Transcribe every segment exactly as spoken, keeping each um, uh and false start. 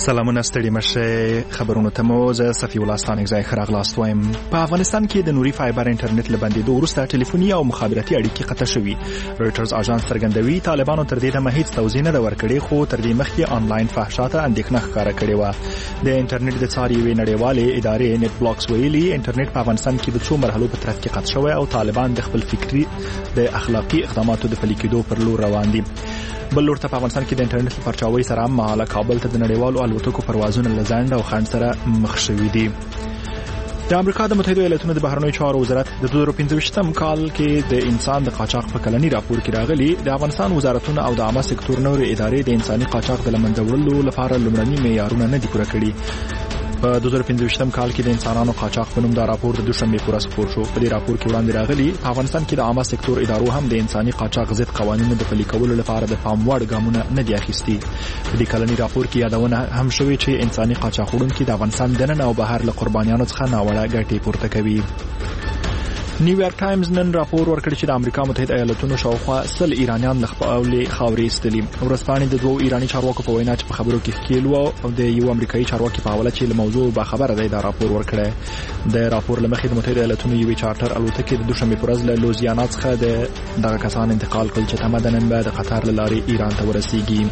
سلامونه ستړي مشه خبرونه ته مو زه صفی الله ستانک ځای خراغلاست وایم. په افغانستان کې د نوري فایبر انټرنیټ لبندېدو وروسته ټلیفوني او مخابراتي اړیکې قطع شوي. رويټرز اژانس څرګندوي طالبانو تر دې دمه هیڅ توضیح نه ورکړې، خو تر دې مخکې آنلاین فحشاته اندېښنه ښکاره کړې و. د انټرنیټ د څاري یوې نړیوالې ادارې نت بلاکس ویلي انټرنیټ په افغانستان کې د څو مرحلو په ترڅ کې قطع شوی او طالبان د خپل فکری د اخلاقی اقداماتو د پلي کېدو پر لور روان دي. بل لور ته په افغانستان کې د انټرنیټ پرچاوي سره مهاله کابل ته د نړیوالو الوتکو پروازونه لزند او خنډ سره مخ شوي دي. د امریکا د متحده ایالاتونو د بهرنیو چارو وزارت د دوه زره پنځه ویشتم کال کې د انسان د قاچاق په کلنی راپور کې راغلي د افغانستان وزارتونه او د عامه سکتور نورې ادارې د انساني قاچاق د لمنځه وړلو لپاره لومړني معیارونه نه دي پوره کړي. په دوه زره پنځه ویشتم کال کې د انسانانو قاچاق په نوم دا راپور د دوشنبه پر ورځ خپور شو. په دې راپور کې وړاندې راغلي په افغانستان کې د عامه سکتور ادارو هم د انساني قاچاق ضد قوانینو د پلي کولو لپاره د پام وړ ګامونه نه دي اخیستي. په دې کلنی راپور کې یادونه هم شوې چې انساني قاچاق وړونکي د افغانستان دننه او بهر له قربانیانو څخه ناوړه ګټې پورته کوي. نیویارک ټایمز نن راپور ورکړی چې د امریکا متحده ایالاتونو شاوخوا سل ایرانیان له خپلې خاورې ایستلي. ورځپاڼې د دوو ایرانی چارواکو په وینا چې په خبرو کې ښکیل وو او د یو امریکایي چارواکي په حواله چې له موضوع باخبره دی دا راپور ورکړی. د راپور له مخې د متحده ایالاتونو یوې چارټر الوتکې د دوشنبه پر ورځ له لوزیانا څخه د دغه کسان انتقال کړل چې تمدنن به د قطر له لارې ایران ته ورسیږي.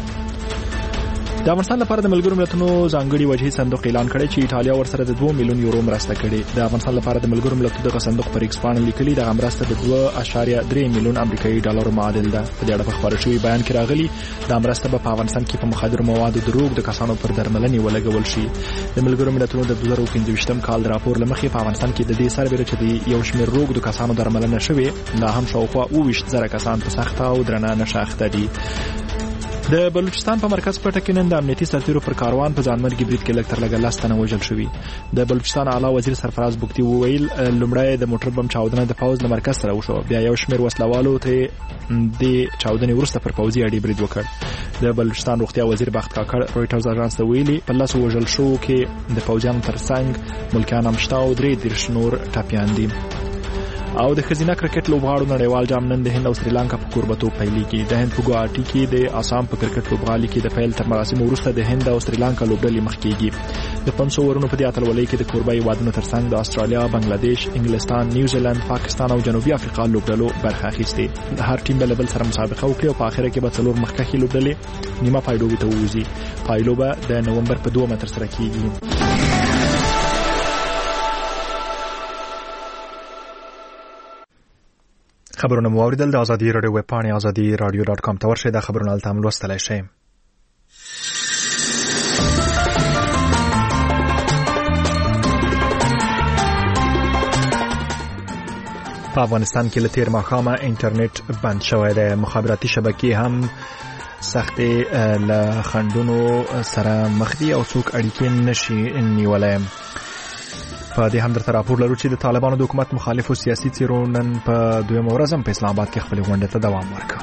د افغانستان لپاره د ملګرو ملتونو ځانګړي وجهي صندوق اعلان کړی چې ایټالیا ورسره د دوه میلیون یورو مرسته کړي. د افغانستان لپاره د ملګرو ملتونو دغه صندوق پر ایکس باندې لیکلي د مرسته د دوه اشاریه درې میلیون امریکایي ډالر معادل ده. په دې اړه په خبرو شوی بیان کې راغلي د مرسته په افغانستان کې په مخدر موادو دروغ د کسانو پر درملنې ولګول شي. د ملګرو ملتونو د دوه زره پنځه ویشتم کال د راپور لمخې په افغانستان کې د دې سربېره چې د یو شمېر روغ د کسانو درملنه شوی لا هم شاوخوا اوه ویشت زره کسان په سخته او درنه نشه اخته دي. د بلوچستان په مرکز پټه کې نن د امنیتي سرتیرو پر کاروان په ځانمرګي برید کې لږ تر لږه لس تنه وژل شوي. د بلوچستان اعلی وزیر سرفراز بوکتي وویل لومړی د موټر بم چاودنه د پوځ له مرکز سره وشو، بیا یو شمېر وسلوالو ته د چاودنې وروسته پر پوځي اډې برید وکړ. د بلوچستان روغتیا وزیر بخت کاکړ رويټرز اژانس ته ویلي په لاسو وژل شو کې د پوځیانو ترڅنګ ملکیان هم شته او درې دېرش نور ټپیان دي. او د خزینه کرکټ لوبغاړو نړیوال جام نن د هند او سریلانکا په کوربتوب پیلېږي. د هند په ګوهاټي کې د آسام په کرکټ لوبغالي کې د پیل تر مراسمو وروسته د هند او سریلانکا لوبډلې مخ کېږي. د پنځو ورونو په دې اتلولۍ کې د کوربه هیوادونو ترڅنګ د استرالیا، بنگلاديش، انګلستان، نیوزیلند، پاکستان او جنوبي افریقا لوبډلو برخه اخیستې. هر ټیم به بل سره مسابقه وکړي او په اخر کې به څلور مخکښې لوبډلې نیمه پایلوبې ته ووځي. پایلوبه د نومبر په دوه متر سره کېږي. خبرونه مو اوریدل. د ازادي رادیو ویب پاڼې ازادي رادیو ډاټ کام ته ورشئ. دا خبرونه هلته هم لوستلی شئ. په افغانستان کې له تېر ماښامه انټرنیټ بند شوی دی. مخابراتي شبکې هم سختې له خنډونو سره مخ دي او څوک اړیکې نشي نیولی. په دې هم درته راپور لرو چې د طالبانو د حکومت مخالفو سیاسي څیرو نن په دویمه ورځ هم په اسلام آباد کې خپلې غونډې ته دوام ورکړ.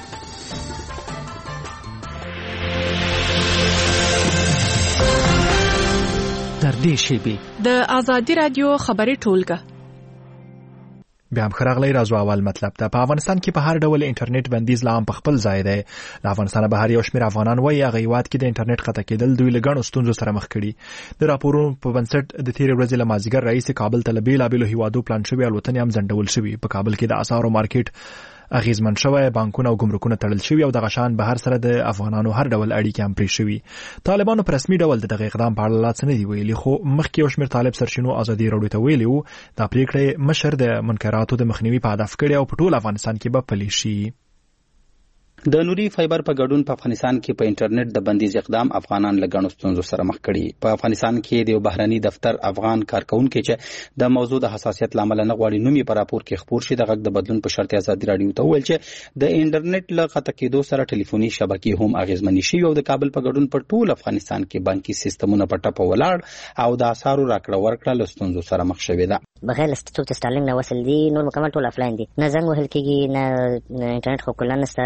تر دې شیبې د ازادي رادیو خبري ټولګه بیا هم خراغلی راځو. اول مطلب ته په افغانستان کې په هر ډول انټرنیټ بندیز لا هم په خپل ځای دی. د افغانستان بهر یو شمېر افغانان وایي هغه هیواد کې د انټرنیټ قطع کېدل دوی له ګڼو ستونزو سره مخ کړي. د راپورونو په بنسټ د تېرې ورځې له مازدیګر راهیسې کابل ته له بېلابېلو هیوادو پلان شوي الوتنې هم ځنډول شوي. په کابل کې د اسعارو مارکیټ اغیزمن شوی، بانکونه او ګمرکونه تړل شوي او د غشان بهر سره د افغانانو هر ډول اړیکې هم پرې شوي. طالبانو په رسمي ډول د دغه اقدام په اړه لا څه نه دي ویلي، خو مخکې یو شمېر طالب سرچینو ازادي راډیو ته ویلي وو دا پرېکړه مشر د منکراتو د مخنیوي په هدف کړې او په ټول افغانستان کې به پلي شي. د نوري فایبر په ګډون په افغانستان کې په انټرنیټ د بندیز اقدام افغانان له ګڼو ستونزو سره مخ کړي. په افغانستان کې د یو بهرني دفتر افغان کارکونکو چې د موضوع د حساسیت لامل نه غواړي نوم یې په راپور کې خبر شي د غږ د بدلون په شرط ازادي راډیو ته ویل چې د انټرنیټ له قطع کېدو سره ټلیفوني شبکې هم اغیزمنې شي او د کابل په ګډون په ټول افغانستان کې بانکي سیستمونه په ټپه ولاړ او د اسعارو راکړه ورکړه له ستونزو سره مخ شوې ده. بغیر څوک چې سټارلینګ نه وصل دي نور مکمل ټول افلاین دي، نه زنګ وهل کېږي، نه انټرنیټ خو کله نشته، انټرنیټ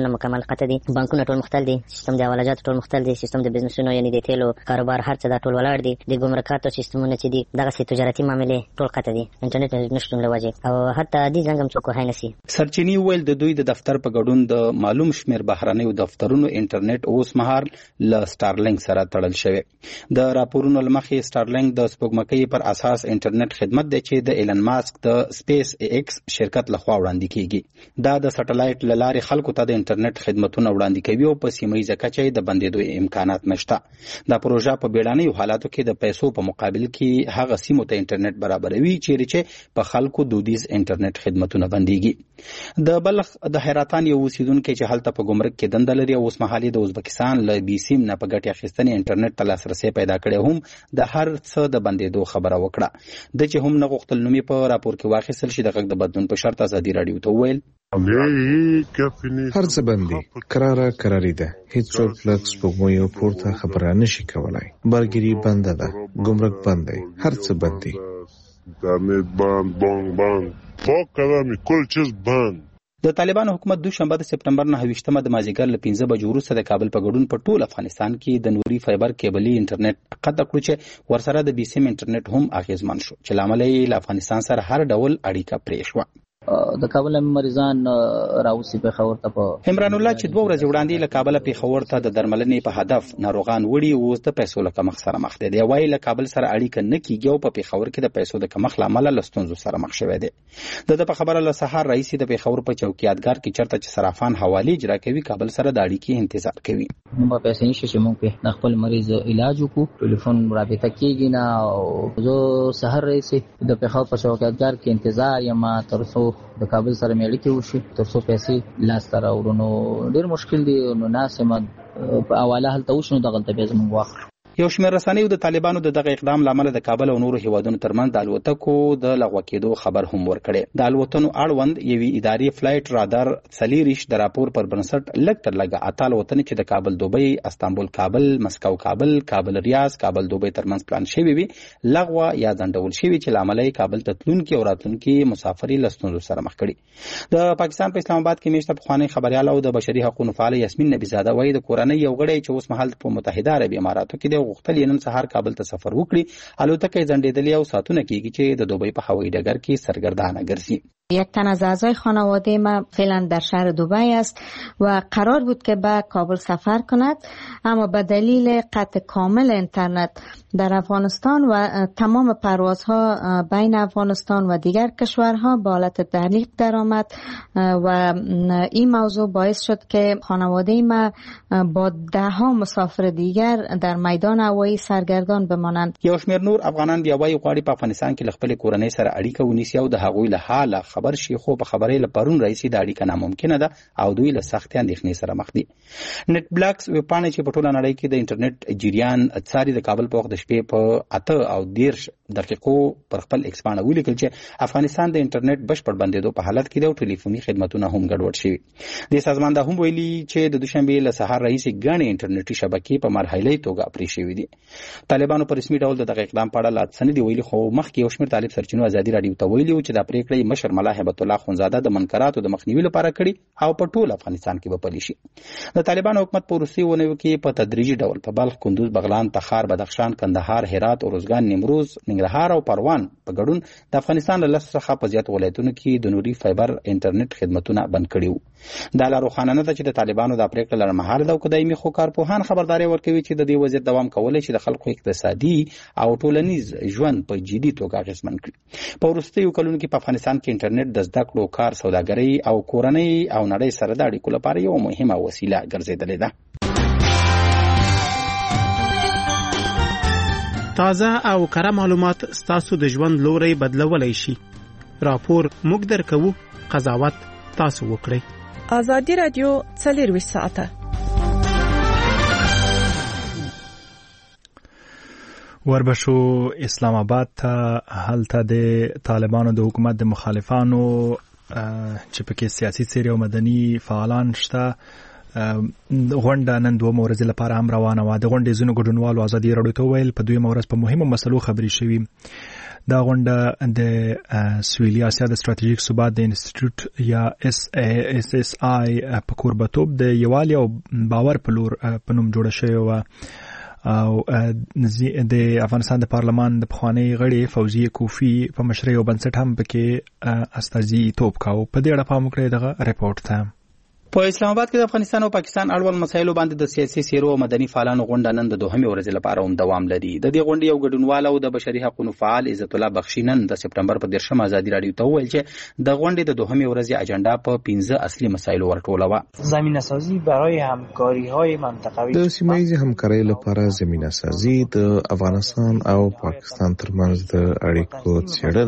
سیستمونه مکمل قطع دي، بانکونه ټول مختل دي، سیستم د حوالجات ټول مختل دي، سیستم د بزنسونو یعنی د تیلو کاروبار هر څه دا ټول ولاړ دي، د ګمرکاتو سیستمونه چې دي دغه تجارتي معاملې ټول قطع دي انټرنیټ نشټون لوجه او حتی دې څنګه څوک هاي نسی. سرچینی ویل د دوی د دفتر په ګډون د معلوم شمیر بهرنیو دفترونو انټرنیټ اوس مهال ل سټارلینک سره تړل شوی. د راپورونو لمخې سټارلینک د سپوږمکۍ پر اساس انټرنیټ خدمت دی چې د ایلن ماسک د سپیس ایکس شرکت لخوا وړاندې کیږي. دا د سټلایټ لارې خلکو ته د انټرنیټ خدمتونه وړاندې کوي او په سیمه ییزه کچه د بندیدو امکانات نشته. دا پروژه په بیړنیو حالاتو کې د پیسو په مقابل کې هغه سیمو ته انټرنیټ برابروي چیرې چې په خلکو دودیز انټرنیټ خدمتونه بنديږي. د بلخ د حیرتان یو اوسیدونکو چې هلته په ګمرک کې دنده لري او اوس مهالي د ازبکستان له بي سیم نه په ګټه اخیستنې انټرنیټ ته لاسرسي پیدا کړي هم د هر څه د بندیدو خبره وکړه. د چې هم نه غوښتل نومي په راپور کې واخیستل شي د غږ د بدلون په شرط ازادي رادیو ته ویل هر څه بندي قراره قراری ده، هیڅوک لږ سپوږمۍ او پورته خبره نشي کولای، برګری بنده ده، ګمرک بند دی، هر څه بندي، انټرنیټ بند بانک بند فوق کلامي کل چیز بند. د طالبانو حکومت دوشنبه د سپتمبر نه ویشتمه د مازیګر له پنځه بجو وروسته د کابل په ګډون په ټول افغانستان کې د نوري فایبر کیبلي انټرنیټ قطع کړو چې ورسره د بي سیم انټرنیټ هم اغیزمن شو چې لامل یې له افغانستان سره هر ډول اړیکه پرې شوه. د کابل مریضان راوسی په خبر ته په عمران الله چې دوه ورځې وړاندې له کابل په خبر ته د درملنې په هدف ناروغان وړي اوس د پیسو له کمښت سره مخ دي. دی وايي له کابل سره اړیکه نه کیږي او په خبر کې د پیسو د کمښت لامل له ستونزو سره مخ شوی دی. د په خبره له سحر رئیس د خبر په چوکیدګار کې چرته چې صرافان حواله اجرا کوي کابل سره د اړیکې انتظار کوي. نو په پیسې نشي چې موږ په خپل مریض علاج وکړو، ټلیفون رابطه کیږي نه او زه سحر رئیس د په خبر په چوکیدګار کې انتظار یم تر څو د کابل سره مېړی کې وشي تر څو پیسې لاس ته راوړو. نو ډېر مشکل دی، نو ناسمه په حواله هلته وشو نو دغلته بیا زموږ واخلو. یو شمېر رسنیو د طالبانو د دغه اقدام لامل د کابل او نورو هیوادونو ترمنځ د الوتکو د لغوه کېدو خبر هم ورکړي. د الوتنو اړوند یوې ادارې فلایټ رادار څلېرویشت د راپور پر بنسټ لږ تر لږه اته الوتنې چې د کابل دوبۍ، استانبول کابل، مسکو کابل، کابل ریاض، کابل دوبۍ ترمنځ پلان شوي وي لغوه یا ځنډول شوي چې لامل یې کابل ته تلونکي او راتلونکي مسافري له ستونزو سره مخ کړي. د پاکستان په اسلام آباد کې میشته پخوانی خبريال او د بشري حقوقو فعال یاسمین نبیزاده وایي د کورنۍ یو غړی چې اوس مهال په متحده عربي اماراتو کې د غوښتل نن سهار کابل ته سفر وکړي، الوتکه ځنډېدلې او ساعتونه کېږي چې د دوبۍ په هوایي ډګر کې سرګردانه ګرځي. یک تن از اعضای خانواده ما فعلا در شهر دبی است و قرار بود که به کابل سفر کند، اما به دلیل قطع کامل اینترنت در افغانستان و تمام پروازها بین افغانستان و دیگر کشورها به حالت تعلیق درآمد و این موضوع باعث شد که خانواده ما با ده ها مسافر دیگر در میدان هوایی سرگردان بمانند. یو شمېر نور افغانان بیا وایي غواړي په افغانستان کې خپل کورنۍ سره اړیکه ونیسي او د هغوی له حاله خبر شي، خو په خبرې لپاره رئیسي د اړیکه ناممکنه ده او دوی له سخت اندېښنې سره مخ دي. نت بلاکس ویبپاڼې چې په ټوله نړۍ کې د انټرنیټ جریان څاري د کابل په وخت د شپې په اته او دیرش دقیقو پر خپل ایکس باندې ولیکل چې افغانستان د انټرنیټ بشپړ بندیدو په حالت کې دی او ټلیفوني خدماتونه هم ګډوډ شوي. د سازمان دا هم ویلي چې د دوشنبه له سهار رئیس ګڼې انټرنیټي شبکې په مرحله‌ای توګه پرې شوې دي. طالبانو په رسمي ډول دغه اقدام په اړه لا څه نه دی ویلي، خو مخکې یو شمېر طالب سرچینو ازادي رادیو ته ویلي چې دا پریکړه مشر ملا هیبت الله خونزاده د منکراتو د مخنیوي لپاره کړي او په ټول افغانستان کې به پلي شي. د طالبانو حکومت په روسي ونیو کې په تدریجي ډول په بلخ، کندوز، بغلان، تخار، بدخشان، کندهار، هرات، اروزګان، نیمروز، ننګرهار او پروان په ګډون د افغانستان له لس څخه په زیات ولایتونو کې د نوري فایبر انټرنیټ خدمتونه بند کړي وو. دا لا روښانه نه ده چې د طالبانو د پریکړې لړمهاله ده او که دایمي، خو کارپوهان خبرداري ورکوي چې د دې وضعیت دوام کولی شي د خلکو اقتصادي او ټولنیز ژوند په جدي توګه اغېزمن کړي. په وروستیو کلونو کې په افغانستان کې انټرنیټ د زده کړو، کار، سوداګرۍ او کورنۍ او نړۍ سره د اړیکو لپاره یو مهمه وسیله ګرځېدلې ده. تازه او کره معلومات ستاسو د ژوند لوري بدلولای شي. راپور موږ درکوو، قضاوت تاسو وکړئ. ازادي رادیو څلېرویشت ساعته وربشو اسلام آباد ته هلته د طالبانو د حکومت د مخالفانو چې پکې سیاسي څېرې او مدني فعالان شته غونډه نن دوه ورځې لپاره هم روانه وه. د غونډې ځینو ګډونوالو ازادي رادیو ته وویل په دویمه ورځ په مهمو مسلو خبرې شوي. دا غونډه د سویلي اسیا د ستراتیژیک ثبات د انسټیټیوټ یا اس اس اس آی په کوربتوب د یوالي او باور په لور په نوم جوړه شوې و او د افغانستان د پارلمان د پخوانی غړي فوزیه کوفی په مشرۍ او بنسټ هم پکې استازي توپ کاو. په دې اړه پام وکړئ دغه ریپورت ته. په اسلام آباد کې د افغانستان او پاکستان اړوند مسایلو باندې د سیاسي سیرو او مدني فعالانو غونډه نن د دوهمې ورځې لپاره هم دوام لري. د دې غونډې یو ګډونوال او د بشري حقوقو فعال عزت الله بخشي نن د سپټمبر په دیرشم ازادي راډیو ته وویل چې د غونډې د دوهمې ورځې اجنډا په پنځه اصلي مسایلو ورټوله و. زمینه سازی برای همکاری‌های منطقوي د سیمه‌ایزې همکارۍ لپاره زمینه سازی د افغانستان او پاکستان ترمنځ د اړیکو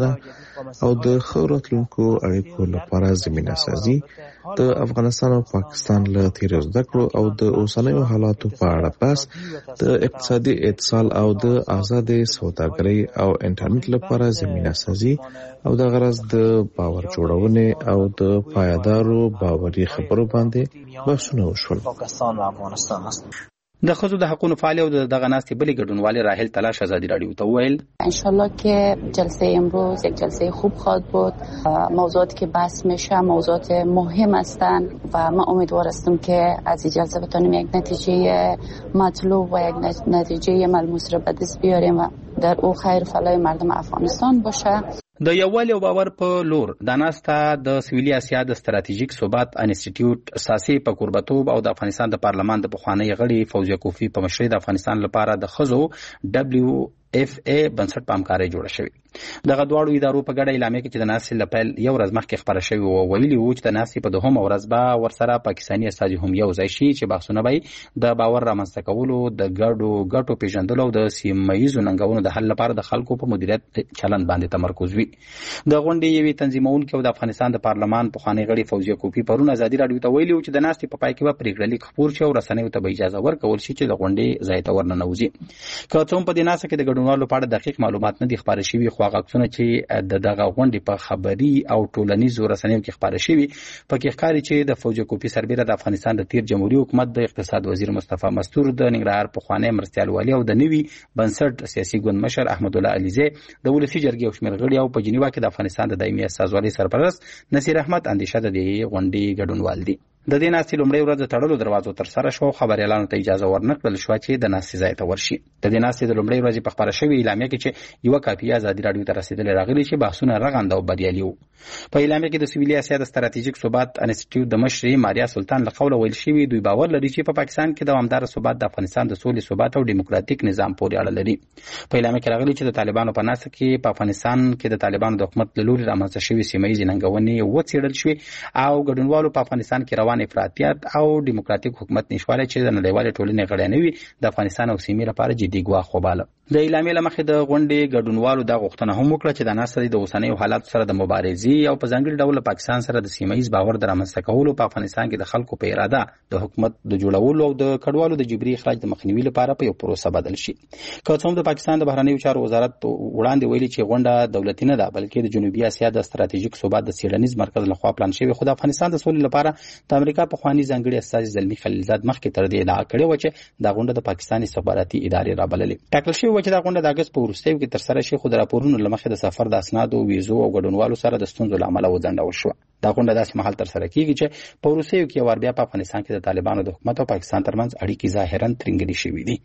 څېړنه او د ښه راتلونکو اړیکو لپاره زمینه سازی د افغانستان او پاکستان له تیرو زده کړو او د اوسنیو حالاتو په اړه بحث د اقتصادي اتصال او د آزادې سوداګرۍ او انټرنیټ لپاره زمینه سازی او د غرض د باور جوړونې او د پایدارو باوري خبرو باندې بحثونه وشول. پاکستان و افغانستان است. د خزو د حقوقو فعال او د دغه ناستې بلې ګډونوالې راحل تلاش ازادي راډیو ته وویل ان شاء الله که جلسه امروز یک جلسه خوب خواهد بود. موضوعاتی که بحث میشه موضوعات مهم هستند و ما امیدوار هستیم که از این جلسه بتونیم یک نتیجه مطلوب و یک نتیجه ملموس را به دست بیاریم و در او خیر فلاح مردم افغانستان باشه. د یووالي او باور په لور د ناستا د سویلي اسیا د ستراتیژیک ثبات انسټیټیوټ ساسي په کوربتوب او د افغانستان د پارلمان د پخوانی غړي فوزیه کوفی په مشرۍ د افغانستان لپاره د خزو دبليو اف ای بنسټ په همکارۍ جوړه شوې. دغه دواړو ادارو په ګډه اعلامیه کې چې د ناستې لپاره یو ورځ مخکې خبره شوې و ویلي و چې د ناستې په دوهمه ورځ به ورسره پاکستاني استازي هم یو ځای شي چې بحثونه به د باور رامنځته کولو د ګډو ګټو پیژندلو او د سیمه‌ایزو ننګونو د حل لپاره د خلکو په مدیریت چلند باندې تمرکز وي. د غونډې یوې تنظیمونکو او د افغانستان د پارلمان پخوانی غړي فوزیه کوفی پرون ازادي راډیو ته ویلي و چې د ناستې په پای کې به پریکړه لیک خپور شي او رسنیو ته به اجازه ورکول شي چې د غونډې ځای ته ورننوځي. که څوم په دې ناسته کې د ګډونوالو په اړه دقیق معلومات نه دي خبرې شوي خو هغه عکسونه چې د دغه غونډې په خبري او ټولنیزو رسنیو کې خبرې شوي پکې ښکاري چې د فوجي کوفی سربېره د افغانستان د تیر جمهوریت حکومت د اقتصاد وزیر مصطفی مستور د ننګرهار پخوانی مرستیال والي او د نوي بنسټ سیاسي ګوند مشر احمد الله علیزی د ولسی جرګې او شمېر غړي او په جنیوا کې د افغانستان د دایمي استازوالۍ سرپرست نصیر احمد اندیشه د دې غونډې ګډونوال دي. د دې ناستې لومړۍ ورځ د تړلو دروازو تر سره شو خبريالانو ته اجازه ورنکړل شو چې د ناستې ځای ته ورشي. د دې ناستې د لومړۍ ورځې په خبره شوې اعلامیه کې چې یو کاپي ازادي راډیو ته رسیدلې راغلي چې بحثونه رغنده او بریالي وو. په اعلامیه کې د سویلي اسیا د ستراتیژیک ثبات انسټیټیوټ د مشرې ماریا سلطان له قوله ویل شوی دوی باور لري چې په پاکستان کې دوامدار ثبات د افغانستان د سولې ثبات او ډیموکراتیک نظام پورې اړه لري. په اعلامیه کې راغلي چې د طالبانو په ناسته کې په افغانستان کې د طالبانو د حکومت له لوري رامنځته شوي سیمه‌ایزې ننګونې وڅېړل شوې او ګډونوالو په افغانستان کې روان افراطیت او ډیموکراتیک حکومت نشواله چې د نړیوالې ټولنې غړي نه وي د افغانستان او سیمې لپاره جدي ګواښ وباله. د اعلامیې له مخې د غونډې ګډونوالو دا غوښتنه هم وکړه چې د ناستې د اوسنیو حالاتو سره د مبارزې او په ځانګړي ډول پاکستان سره د سیمه‌ایز باور د رامنځته کولو په افغانستان کې د خلکو په اراده د حکومت د جوړولو او د کډوالو د جبري اخراج د مخنیوي لپاره په یو پروسه بدل شي. که څوم د پاکستان د بهرنیو چارو وزارت وړاندې ویلي چې غونډه دولتي نه ده بلکې د جنوبي اسیا د ستراتیژیک ثبات د څېړنیز مرکز لخوا پلان شوی خو د افغانستان د سولې لپاره د امریکا پخوانی ځانګړي استازي زلمی خلیلزاد مخکې تر دې ادعا کړې و چې دا غونډه د پاکستاني استخباراتي ادارې رابللې. ټاکل شوی و چې دا غونډه د اګست په وروستیو کې ترسره شي خو د راپورونو له مخې د سفر د اسنادو ویزو او ګډونوالو سره د ستونزو له امله وځنډول شوه. دا غونډه داسې مهال ترسره کیږي چې په وروستیو کې یو بیا په افغانستان کې د طالبانو د حکومت او پاکستان ترمنځ اړیکې ظاهرا ترنګلې شوې دي.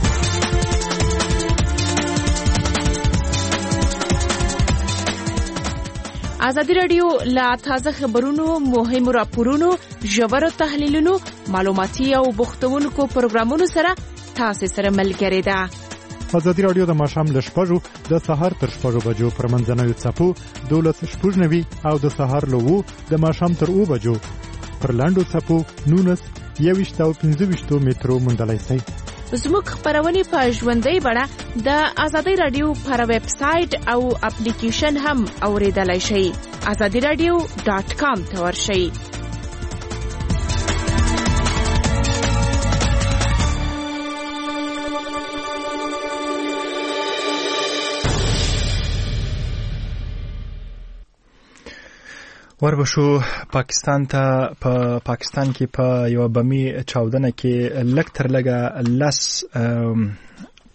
ازادي راډیو لا تازه خبرونو مهمو راپورونو ژورو تحلیلونو معلوماتي او بوختونکو پروګرامونو سره تاسو سره ملګری ده. ازادي راډیو د ماښام له شپږو د سهار تر شپږو بجو پر منځنوي څپو دولس شپږ نوي او د سهار له وو د ماښام تر اوو بجو پر لاندو څپو نونس یویشت او پنځه ویشتو مترو موندلای شئ. زموږ خبرونه په ژوندۍ بڼه د ازادي راډیو پر ویب سټ او اپلیکیشن هم اوریدلای شئ. ازادي راډیو ډاټ کام ته ورشئ. وربشو پاکستان ته په پا پاکستان کې په پا یو بمی چاودنه کې لک تر لګه لس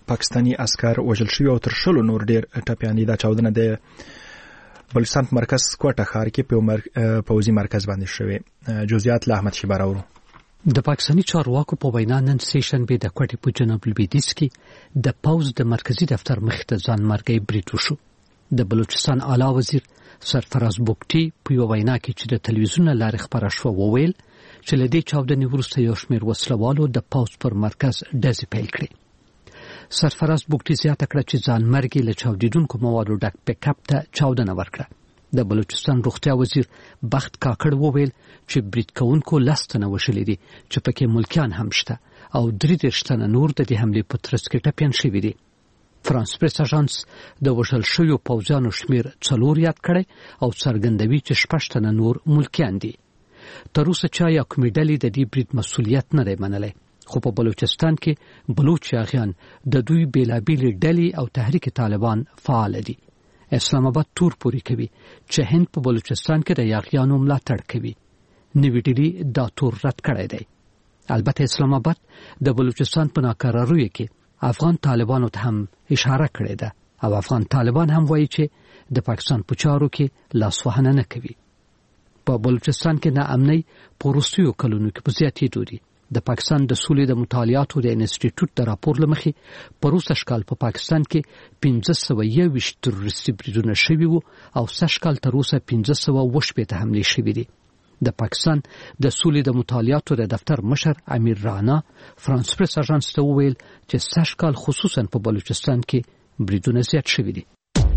پاکستاني عسكر وژل شوي او تر شلو نور ډیر ټپيان دي. دا چاودنه د بلوچستان مرکز کوټه ښار کې په پوځي مرکز باندې شوې. جزئیات له احمد شیبه راوړو. د پاکستاني چارواکو په وینا نن سیشنبه د کوټې په جنوب لویدیځ کې د پوز د مرکزی دفتر مخ ته ځان مرګي بریټ وشو. د بلوچستان اعلی وزیر سرفراز بوکټي په یو وینا کې چې د تلویزیون لارې خبره شو وویل چې له دې چاودنې وروسته یو شمېر وسلوالو د پوز پر مرکز ډزې پیل کړې. سرفراز بوکټي زیاته کړه چې ځان مرګي له چاودیدونکو موادو ډک پک اپ ته چاودنه ورکړه. د بلوچستان روغتیا وزیر بخت کاکړ وویل چې بریټ کوونکو لستنه وشلې دي چې پکې ملکیان هم شته او درې دېرش تنه نور د دې حملې په ترڅ کې ټپیان شوي دي. فرانس پریس اژانس د وژل شویو پوځیانو شمیر څلور یاد کړی او څرګندوي چې شپږ تنه نور ملکیان دي. تر اوسه چا یا کومې ډلې د دې بریټ مسؤلیت نه دی منلی، خو په بلوچستان کې بلوچ یاغیان د دوی بیلابیلې ډلې او تحریک طالبان فعال دي. اسلام آباد تور پوری کوي چې هند په بلوچستان کې د یاغیانو ملاتړ کوي. نوی ډیلی دا تور رد کړی دی. البته اسلام آباد د بلوچستان په ناکراروي کې افغان طالبانو ته هم اشاره کړې ده او افغان طالبان هم وایي چې د پاکستان په چارو کې لاسوهنه نه کوي. په بلوچستان کې ناامنۍ په وروستیو کلونو کې په زیاتېدو دي. د پاکستان د سولې د مطالعاتو د انسټیټیوټ د راپور له مخې په روسه کال په پاکستان کې پنځه سوه یوویشت تروریستي بریدونه شوي وو او سږ کال تر اوسه پنځه سوه اووه شپېته حملې شوي دي. د پاکستان د سولې د مطالعاتو د دفتر مشر امیر رانا فرانس پریس اژانس ته وویل چې سږ کال خصوصا په بلوچستان کې بریدونه زیات شوي دي.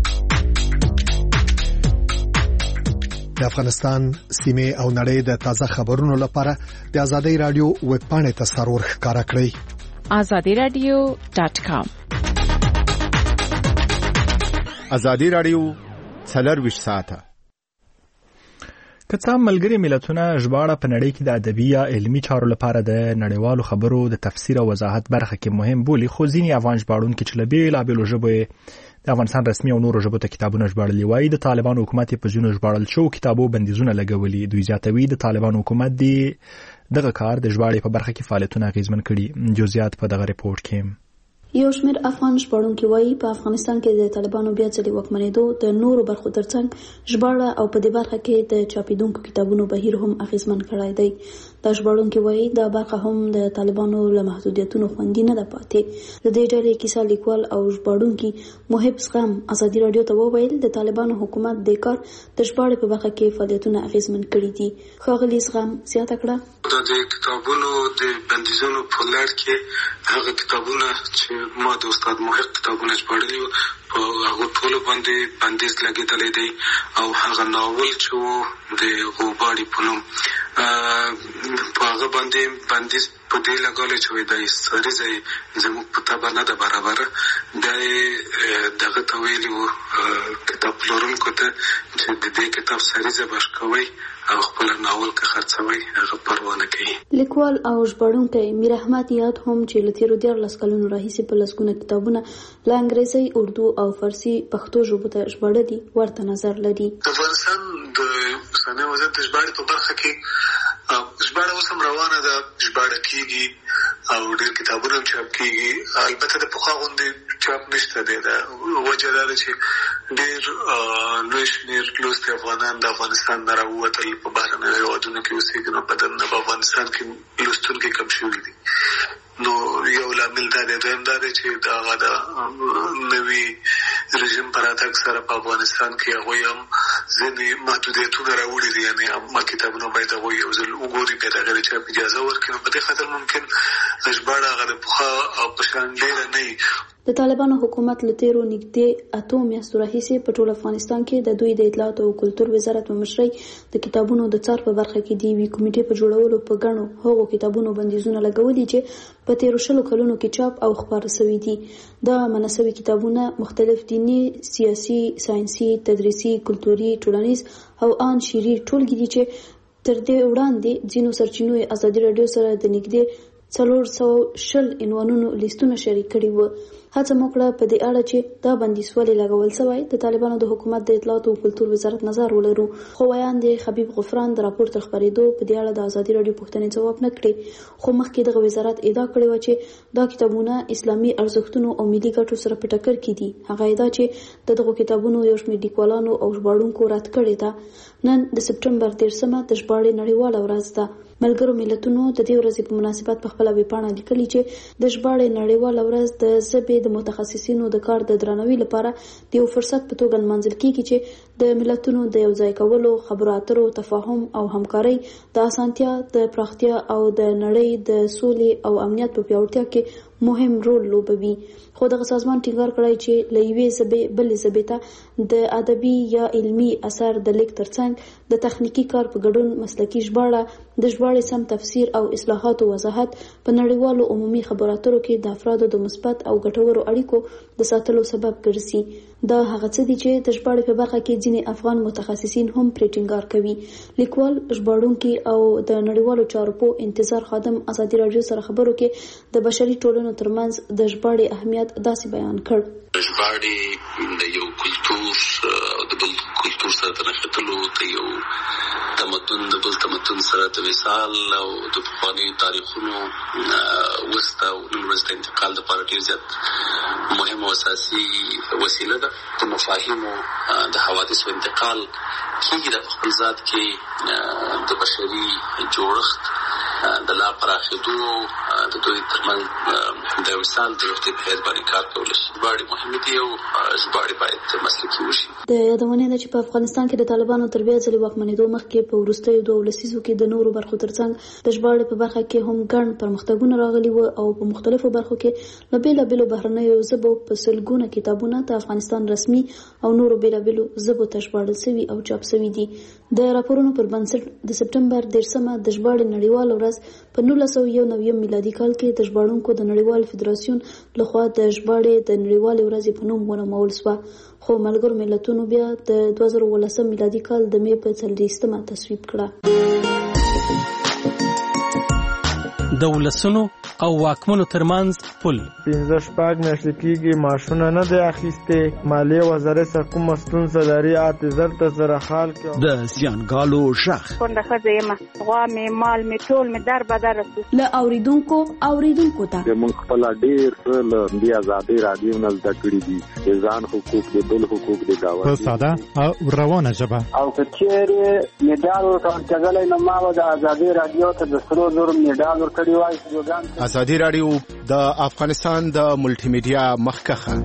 د افغانستان سیمه او نړۍ د تازه خبرونو لپاره د ازادي رادیو ویب پاڼې ته سرور ښکارا کړئ azadi radio dot com. ازادي رادیو څلرویشت ساعته. کڅا ملګری ملتونه ژباړه په نړۍ کې د ادبي یا علمي چارو لپاره د نړیوالو خبرو د تفسیر او وضاحت برخه کې مهم بولي، خو ځینې افغان ژباړونکي چې له بېلابېلو ژبو د افغانستان رسمي او نورو ژبو ته کتابونه ژباړلي وایي د طالبانو حکومت په ځینو ژباړل شوو کتابو بندیزونه لګولي. دوی زیاتوي د طالبانو حکومت دی دغه کار د ژباړې په برخه کې فعالیتونه اغیزمن کړي. جزئیات په دغه ریپورت کې. یو شمېر افغان ژباړونکي وایي په افغانستان کې د طالبانو بیا ځلې واکمنېدو د نورو برخو ترڅنګ ژباړه او په دې برخه کې د چاپیدونکو کتابونو بهیر هم اغیزمن کړی دی. دا ژباړونکي وایي دا برخه هم د طالبانو له محدودیتونو خوندي نه ده پاتې. د دې ډلې کیسه لیکوال او ژباړونکي محب زغم ازادي رادیو ته وویل د طالبانو حکومت د کار د ژباړې په برخه کې فعالیتونه اغیزمن کړي دي. ښاغلي زغم زیاته کړه د کتابونو د بندیزونو په لړ کې هغه کتابونه چې ما د استاد محق کتابونه ژباړلي وو په هغو ټولو باندې بندیز لګېدلی دی او هغه ناول چې و د غوباړي په نوم په هغه باندې بندیز په دې لګولی چې وایي دا سریزه یې زموږ په طبع نه ده برابره. بیا یې دغه ته ویلي وو کتاب پلورونکو ته چې د دې کتاب سریزه به کوئ او خپل ناول که خرڅوي هغه پروا نه کوي. لیکوال او ژباړونکی میر احمد یاد هم چې له تېرو دیارلس کلونو راهیسې په لسګونه کتابونه له انګریزي، اردو او فارسي پښتو ژبو ته ژباړلي ورته نظر لري. د افغانستان د اوسني وضعیت د ژباړې په برخه کې ژباړه اوس هم روانه ده، ژباړه کېږي او ډېر کتابونه هم چاپ کېږي. البته د پخوا غوندې چاپ نشته دی. دا وجه دا ده چې ډېر لوی شمېر لوستي افغانان د افغانستان نه راووتل، په بهرنیو هېوادونو کې اوسېږي، نو په دننه په افغانستان کې لوستونکي کم شوي دي. نو یو لامل دا دی. دویم دا دی چې د هغه د نوي رژیم په راتګ سره په افغانستان کې هغوی هم ځینې محدودیتونه راوړي دي. یعنې عامه کتابونه باید هغوی یو ځل وګوري، بیا د هغې د چاپ اجازه ورکړي. نو په دې خاطر ممکن ژباړه هغه د پخوا په شان ډېره نه وي. د طالبانو حکومت له تیرو نږدې اتو میاشتو راهیسې په ټول افغانستان کې د دوی د اطلاعات او کلتور وزارت په مشرۍ د کتابونو د څار په برخه کې د یوې کمیټې په جوړولو په ګڼو هغو کتابونو بندیزونه لګولي چې په تیرو شلو کلونو کې چاپ او خپاره شوي دي. دا منسوي کتابونه مختلف دیني، سیاسي، ساینسي، تدریسي، کلتوري، ټولنیز او ان شعري ټولګې دي چې تر دې وړاندې ځینو سرچینو ازادي رادیو سره د نږدې څلور سوه شل عنوانونو لیستونه شریک کړي وو. هڅه وکړه په دې اړه چې دا بندیز ولې لګول شوی. د طالبانو د حکومت د اطلاعات او کلتور وزارت نظر ولرو، خو ویاند حبیب غفران د راپور تر خبرېدو په دې اړه د ازادي رادیو پوښتنې ځواب نه کړی، خو مخکې دغه وزارت ادعا کړې و چې دا کتابونه اسلامي ارزښتونو او ملي ګټو سره په ټکر کې دي. هغه ادعا چې د دغه کتابونو یو شمېر لیکوالانو او ژباړونکو رد کړې ده. نن د سپټمبر دیرشمه د ژباړې نړیواله ورځ ده. ملګرو ملتونو د دې ورځې په مناسبت په خپل ویبپاڼه لیکلي چې د ژباړې نړیواله ورځ د ژبې د متخصصینو د کار د درناوي لپاره د یو فرصت په توګه لمانځل کیږي چې د ملتونو د یو ځای کولو، خبرو اترو، تفاهم او همکارۍ د اسانتیا، د پراختیا او د نړۍ د سولې او امنیت په پیاوړتیا کې مهم رول لوبوي. خو دغه سازمان ټینګار کړی چې له یوې ژبې بلې ژبې ته د ادبي یا علمي اثر د لیک ترڅنګ د تخنیکی کار په ګډون مسلکي ژباړه، د ژباړې سم تفسیر او اصلاحاتو وضاحت په نړیوالو عمومي خبرو اترو کې د افرادو د مثبت او ګټورو اړیکو د ساتلو سبب ګرځي. دا هغه څه دي چې د ژباړې په برخه کې ځینې افغان متخصصین هم پرې ټینګار کوي. لیکوال، ژباړونکي او د نړیوالو چارو په انتظار خادم ازادي رادیو سره خبرو کې د بشري ټولنو ترمنځ د ژباړې اهمیت داسې بیان کړ. ژباړې د یو کلتور د بل کلتور سره د نښتلو، د یو تمدن د بل تمدن سره د وصال او د پخوانیو تاریخونو وسته او نن ورځ د انتقال لپاره ډېر زیات مهم او اساسي وسیله ده. د مفاهیمو د حوادثو انتقال کېږي د خپل ذات کې د بشري جوړښت د لا پراخېدو د دوی ترمنځ د وصال د وختي په حیث باندې کار کولی شي. ژباړې مهمې دي او ژباړې باید مسلکي وشي. د یادونې ده چې په افغانستان کې د طالبانو تر بیا ځلې واکمنېدو مخکې په وروستیو دوه لسیزو کې د نورو برخو ترڅنګ د ژباړې په برخه کې هم ګڼ پرمختګونه راغلي وو او په مختلفو برخو کې له بېلابېلو بهرنیو ژبو په سلګونه کتابونه د افغانستان رسمي او نورو بېلابېلو ژبو ته ژباړل شوي او چاپ شوي دي. د راپورونو پر بنسټ د سپټمبر دیرشمه د ژباړې نړیواله ورځ په نولس سوه یو نوي میلادي کال کې د ژباړونکو د نړیوال فدراسیون لخوا د ژباړې د نړیوالې ورځې په نوم ونومول شوه، خو ملګرو ملتونو بیا د دوه زره اوولسم میلادي کال د مې په څلوېښتمه تصویب کړه. د ولسونو او واکمنو ترمنځ پل پنځه شپږ میاشتې کېږي معاشونه نه دی اخیستې. مالیې وزارت څخه کومه ستونزه لري اته زر ته زره حال کې د زیانګالو غږ کونډه ښځه یم، غوا مې مال مې ټول مې در بدر رسو. له اوریدونکو اوریدونکو ته موږ خپل ډېر څه له دې ازادي رادیو نه زده کړي دي، د ځان حقوق د بل حقوق د داوا په ساده او روانه ژبه. او که چیرې میډال ورکړل نو ما د ازادي رادیو ته د سرو زر میډال ورکړی وای. ازادي رادیو د افغانستان د ملټي میډیا مخکخه.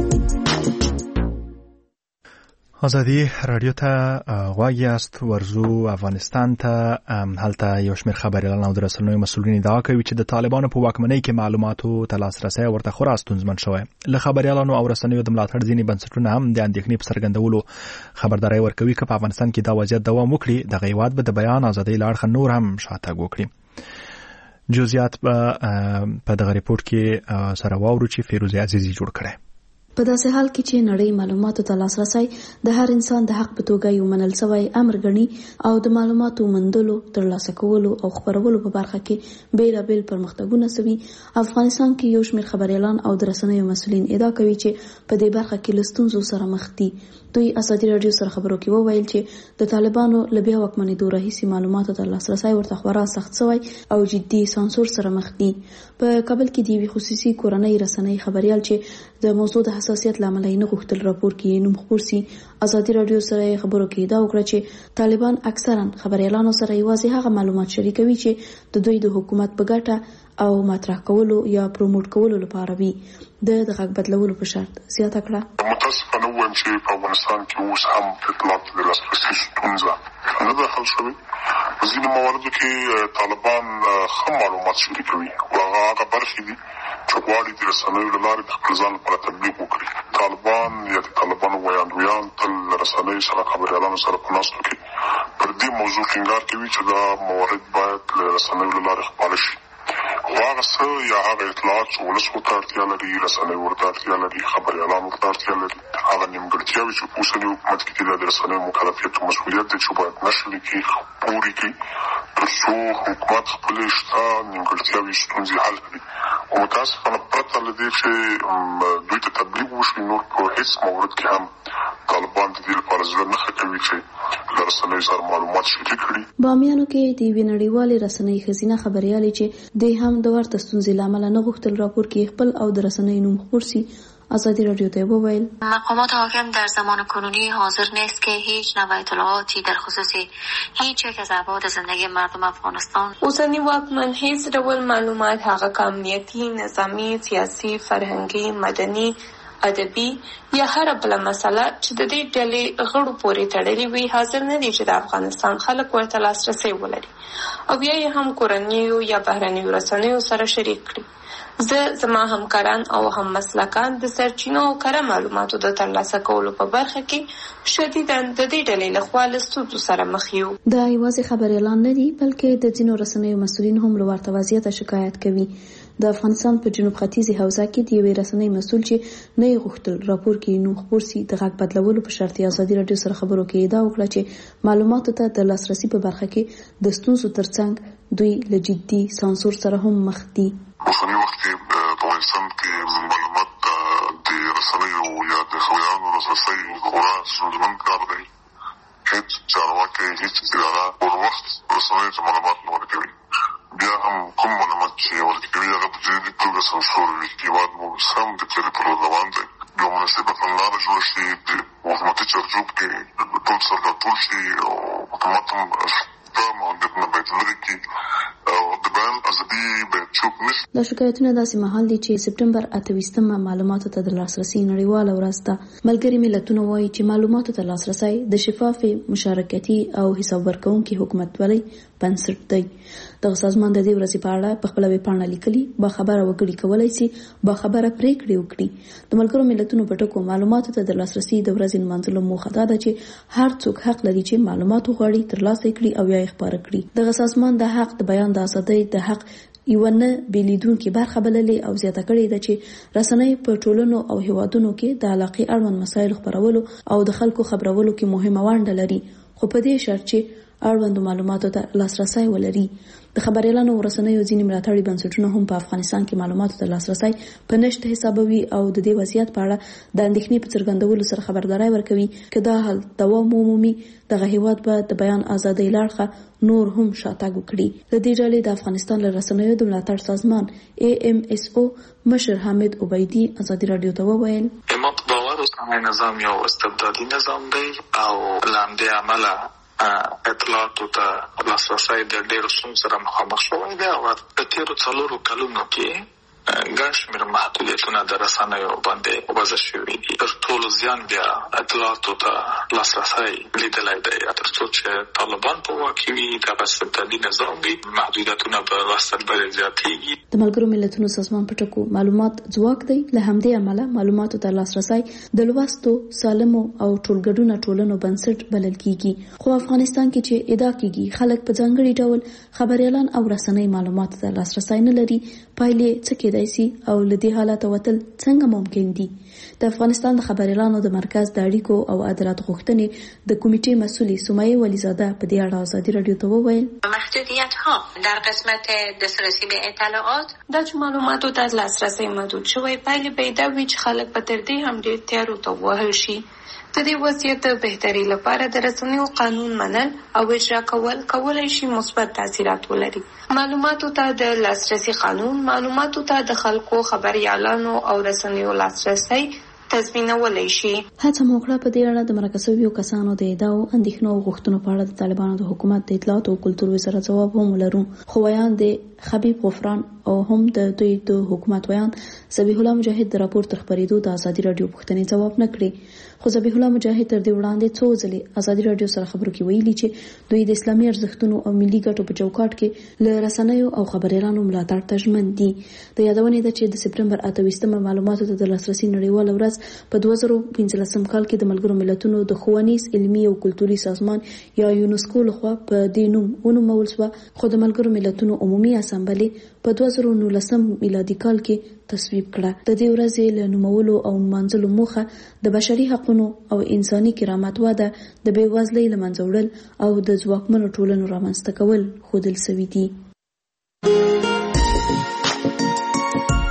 ازادي رادیو ته غواړی است ورزو افغانستان ته هلته یو شمېر خبريالان او د رسنیو مسؤلین ادعا کوي چې د طالبانو په واکمنۍ کې معلوماتو ته لاسرسی ورته خورا ستونزمن شوی. له خبريالانو او رسنیو د ملاتړ ځینې بنسټونه هم د اندېښنې په څرګندولو خبرداري ورکوي چې په افغانستان کې دا وضعیت دوام وکړي دغه هیواد به د بیان ازادۍ له اړخه نور هم شاتګ وکړي. جزئیات په دغه ریپورت کې سره واورو چې فیروزه عزیزی جوړ کړي. په داسې حال کې چې نړۍ معلوماتو ته لاسرسی د هر انسان د حق په توګه یو منل شوی امر ګڼي او د معلوماتو موندلو، ترلاسه کولو او خپرولو په برخه کې بیلابیل پرمختګونه شوي، افغانستان کې یو شمېر خبريالان او د رسنیو مسؤلین ادعا کوي چې په دې برخه کې له ستونزو سره مخ دي. دوی ازادي رادیو سره خبرو کې وویل چې د طالبانو له بیا واکمنېدو راهیسې معلوماتو ته لاسرسی ورته خورا سخت شوی او جدي سانسور سره مخ دي. په کابل کې د یوې خصوصي کورنۍ رسنۍ خبريال چې د موضوع د حساسیت لامل یې نه غوښتل راپور کې نوم خپور سي، ازادي رادیو سره خبرو کې دا وکړه چې طالبان اکثرا خبريالانو سره یوازې هغه معلومات شریکوي چې د دوی د حکومت په ګټه او مطرح کولو یا پروموټ کولو لپاره وي. د دغه بدلولو په شرط زیاته کړه. متاسفانه وایم چې په افغانستان کې اوس هم اطلاعات د لاسرسي ستونزه نه ده حل شوې. په ځینو مواردو کې طالبان ښه معلومات شریکوي او هغه برخې دي چې غواړي د رسنیو له لارې د خپل ځان لپاره تبلیغ وکړي. طالبان یا د طالبانو ویاندویان تل رسنیو سره خبريالانو سره په ناستو کې پر دې موضوع ټینګار کوي چې دا موارد باید له رسنیو له لارې خپاره شي. هغه څه یا هغه اطلاعات چې ولس ورته اړتیا لري، رسنیو ورته اړتیا لري، خبريالان ورته اړتیا لري، هغه نیمګړتیاوې چې په اوسني حکومت کې دي د رسنیو مکلفیت او مسؤلیت دی چې باید نشر کړي، پوره کړي تر څو حکومت خپلې شته نیمګړتیاوې ستونزې حل کړي. او متاسفانه پرته له دې چې دوی ته تبلیغ وشي نور په هیڅ مورد کې هم طالبان د دې لپاره زړه نه ښه کوي چې له رسنیو سره معلومات شریک کړي. بامیانو کې د یوې نړیوالې رسنۍ ښځینه خبریالې چې د هم د ورته ستونزې له امله نه غوښتل راپور کې خپل او د رسنۍ نوم خپور سي، آزادی رادیو ته وویل مقامات حاکم در زمان کنونی حاضر نیست که هیچ نوع اطلاعاتی در خصوص هیچ یک از ابعاد زندگی مردم افغانستان اوسنی واکمن هیڅ ډول معلومات هغه که امنیتي، نظامي، سیاسي، فرهنګي، مدني، ادبي یا هر بله مسله چې د دې ډلې غړو پورې تړلې وي حاضر نه دي چې د افغانستان خلک ورته لاسرسی ولري او بیا یې هم کورنیو یا بهرنیو رسنیو سره شریک کړي. زه زما همکاران او هم مسلکان د سرچینو او کره معلوماتو د ترلاسه کولو په برخه کې شدیداً د دې ډلې لخوا له ستونزو سره مخ یو. دا یوازې خبر اعلان نه دی بلکې د ځینو رسنیو مسؤلین هم له ورته وضعیته شکایت کوي. د افغانستان په جنوب ختیځي حوزه کې د یوې رسنۍ مسؤل چې نه یې غوښتل راپور کې نوم خپور سي د غږ بدلولو په شرط آزادي رادیو سره خبرو کې ادعا وکړه چې معلوماتو ته د لاسرسي په برخه کې د ستونزو ترڅنګ دوی له جدي سانسور سره هم مخ دي. اوسنی وخت کې په افغانستان کې معلومات د رسنیو یا د خبرونو لاسرسی خورا ستونزمن کار دی. هیڅ چارواکي هیڅ اداره پر وخت رسنیو ته معلومات نه ورکوي. بیا هم کوم معلومات چې ورکوي هغه په جدي توګه سانسور وي. هېواد مو سم د تېرې پر روان دی. یو مناسبه کړنلاره جوړه شي د حکومتي چارجوب کې ټول سره راټول شي او حکومت هم شته معلوماتونه باید لرې کړي او د بیان ازادي باید چوپ نه شي. دا شکایتونه داسې مهال دي چې سپټمبر اته ویشتمه معلوماتو ته د لاسرسي نړیواله ورځ ده. ملګري ملتونه وایي چې معلوماتو ته لاسرسی د شفافې، مشارکتي او حساب ورکوونکي حکومتولۍ بنسټ دی. دغه سازمان د دې ورځې په اړه په خپله ویبپاڼه لیکلي باخبره وګړي کولی سي باخبره پریکړې وکړي. د ملګرو ملتونو په ټکو معلوماتو ته د لاسرسي د ورځې نمانځلو موخه دا ده چې هر څوک حق لري چې معلومات وغواړي، ترلاسه کړي او یا یې خپاره کړي. دغه سازمان د حق د بیان د ازادۍ د حق یو نه بیلیدونکې برخه بللې او زیاته کړې ده چې رسنۍ په ټولنو او هیوادونو کې د علاقې اړوند مسایل خپرولو او د خلکو خبرولو کې مهمه ونډه لري، خو په دې شرط چې اړوند معلوماتو ته لاسرسی ولري. د خبر اعلان او رسنیو ځینې ملاتړي بنسټونه هم په افغانستان کې معلوماتو ته لاسرسی په نشته حسابوي او د دې وضعیت په اړه د اندېښنې په څرګندولو سره خبرداری ورکوي که دا حال دوام ومومي دغه هیواد به د بیان ازادۍ لاړخه نور هم شاتګ وکړي. د دې ډلې د افغانستان له رسنیو د ملاتړ سازمان ای ام اس او مشر حامد عبیدي آزادي رادیو ته وویل امت باور اوسنی نظام یو استبدادي نظام دی او له همدې امله اطلاعاتو ته لاسرسی د ډېرو ستونزو سره مخامخ شوی دی او په تېرو څلورو کلونو کې ګڼ شمېر محدودیتونه د رسنیو باندې وضع شوي دي. تر ټولو زیان بیا اطلاعاتو ته لاسرسی لیدلی دی. تر څو چې طالبان په واک کې وي دغه استبدادي نظام وي محدودیتونه به وروسته بلې زیاتېږي. د ملګرو ملتونو سازمان په ټکو معلومات ځواک دی. له همدې امله معلوماتو ته لاسرسی د لوستو، سالمو او ټولګډونه ټولنو بنسټ بلل کیږي. خو افغانستان کې چې ادعا کیږي خلک په ځانګړي ډول خبر اعلان او رسنۍ معلوماتو ته لاسرسی نه لري، پایلې څه کېدای سي او له دې حالته وتل څنګه ممکن دي. د افغانستان د خبر اعلانو د مرکز د اړیکو او عدالت غوښتنې د کمیټې مسؤلې سمیه ولیزاده په دې اړه آزادي رادیو ته وویل محدودیت ها در قسمت دسترسی به اطلاعات دا چې معلوماتو ته لاسرسی محدود شوی پایلې به دا وي چې خلک په تر دې هم ډېر تیارو ته ووهل شي. د دې وضعیت د بهتري لپاره د رسنیو قانون منل او اجرا کول کولای شي مثبت تاثیرات ولري. معلوماتو ته د لاسرسي قانون معلوماتو ته د خلکو خبريالانو او رسنیو لاسرسي تضمینولی شي. هڅه مو وکړه په دې اړه د مرکه شویو کسانو د ادعاو، اندېښنو او غوښتنو په اړه د طالبانو د حکومت د اطلاعات او کلتور وزارت ځواب هم ولرو. خو ویان د خبیب غفران او هم د دوی د حکومت ویان ذبیح الله مجاهد د راپور تر خبرېدو د آزادي رادیو پوښتنې ځواب نه کړي. خو ذبیح الله مجاهد تر دې وړاندې څو ځلې آزادي رادیو سره خبرو کې ویلي چې دوی د اسلامي ارزښتونو او ملي ګټو په چوکاټ کې له رسنیو او خبريالانو ملاتړ ته ژمن دي. د یادونې ده چې د سپټمبر اته ویشتمه معلوماتو ته د لاسرسي نړیواله ورځ په دوه زره پنځلسم کال کې د ملګرو ملتونو د ښوونیز، علمي او کلتوري سازمان یا یونسکو لخوا په دې نوم ونومول شوه. خو د ملګرو ملتونو عمومي اسامبلې په دوه زره نولسم میلادي کال کې تصویب کړه. د دې ورځې له نومولو او منځلو موخه د بشري حقوقو او انساني کرامت وده، د بېوزلۍ له منځه وړل او د ځواکمنو ټولنو رامنځته کول ښودل شوي دي.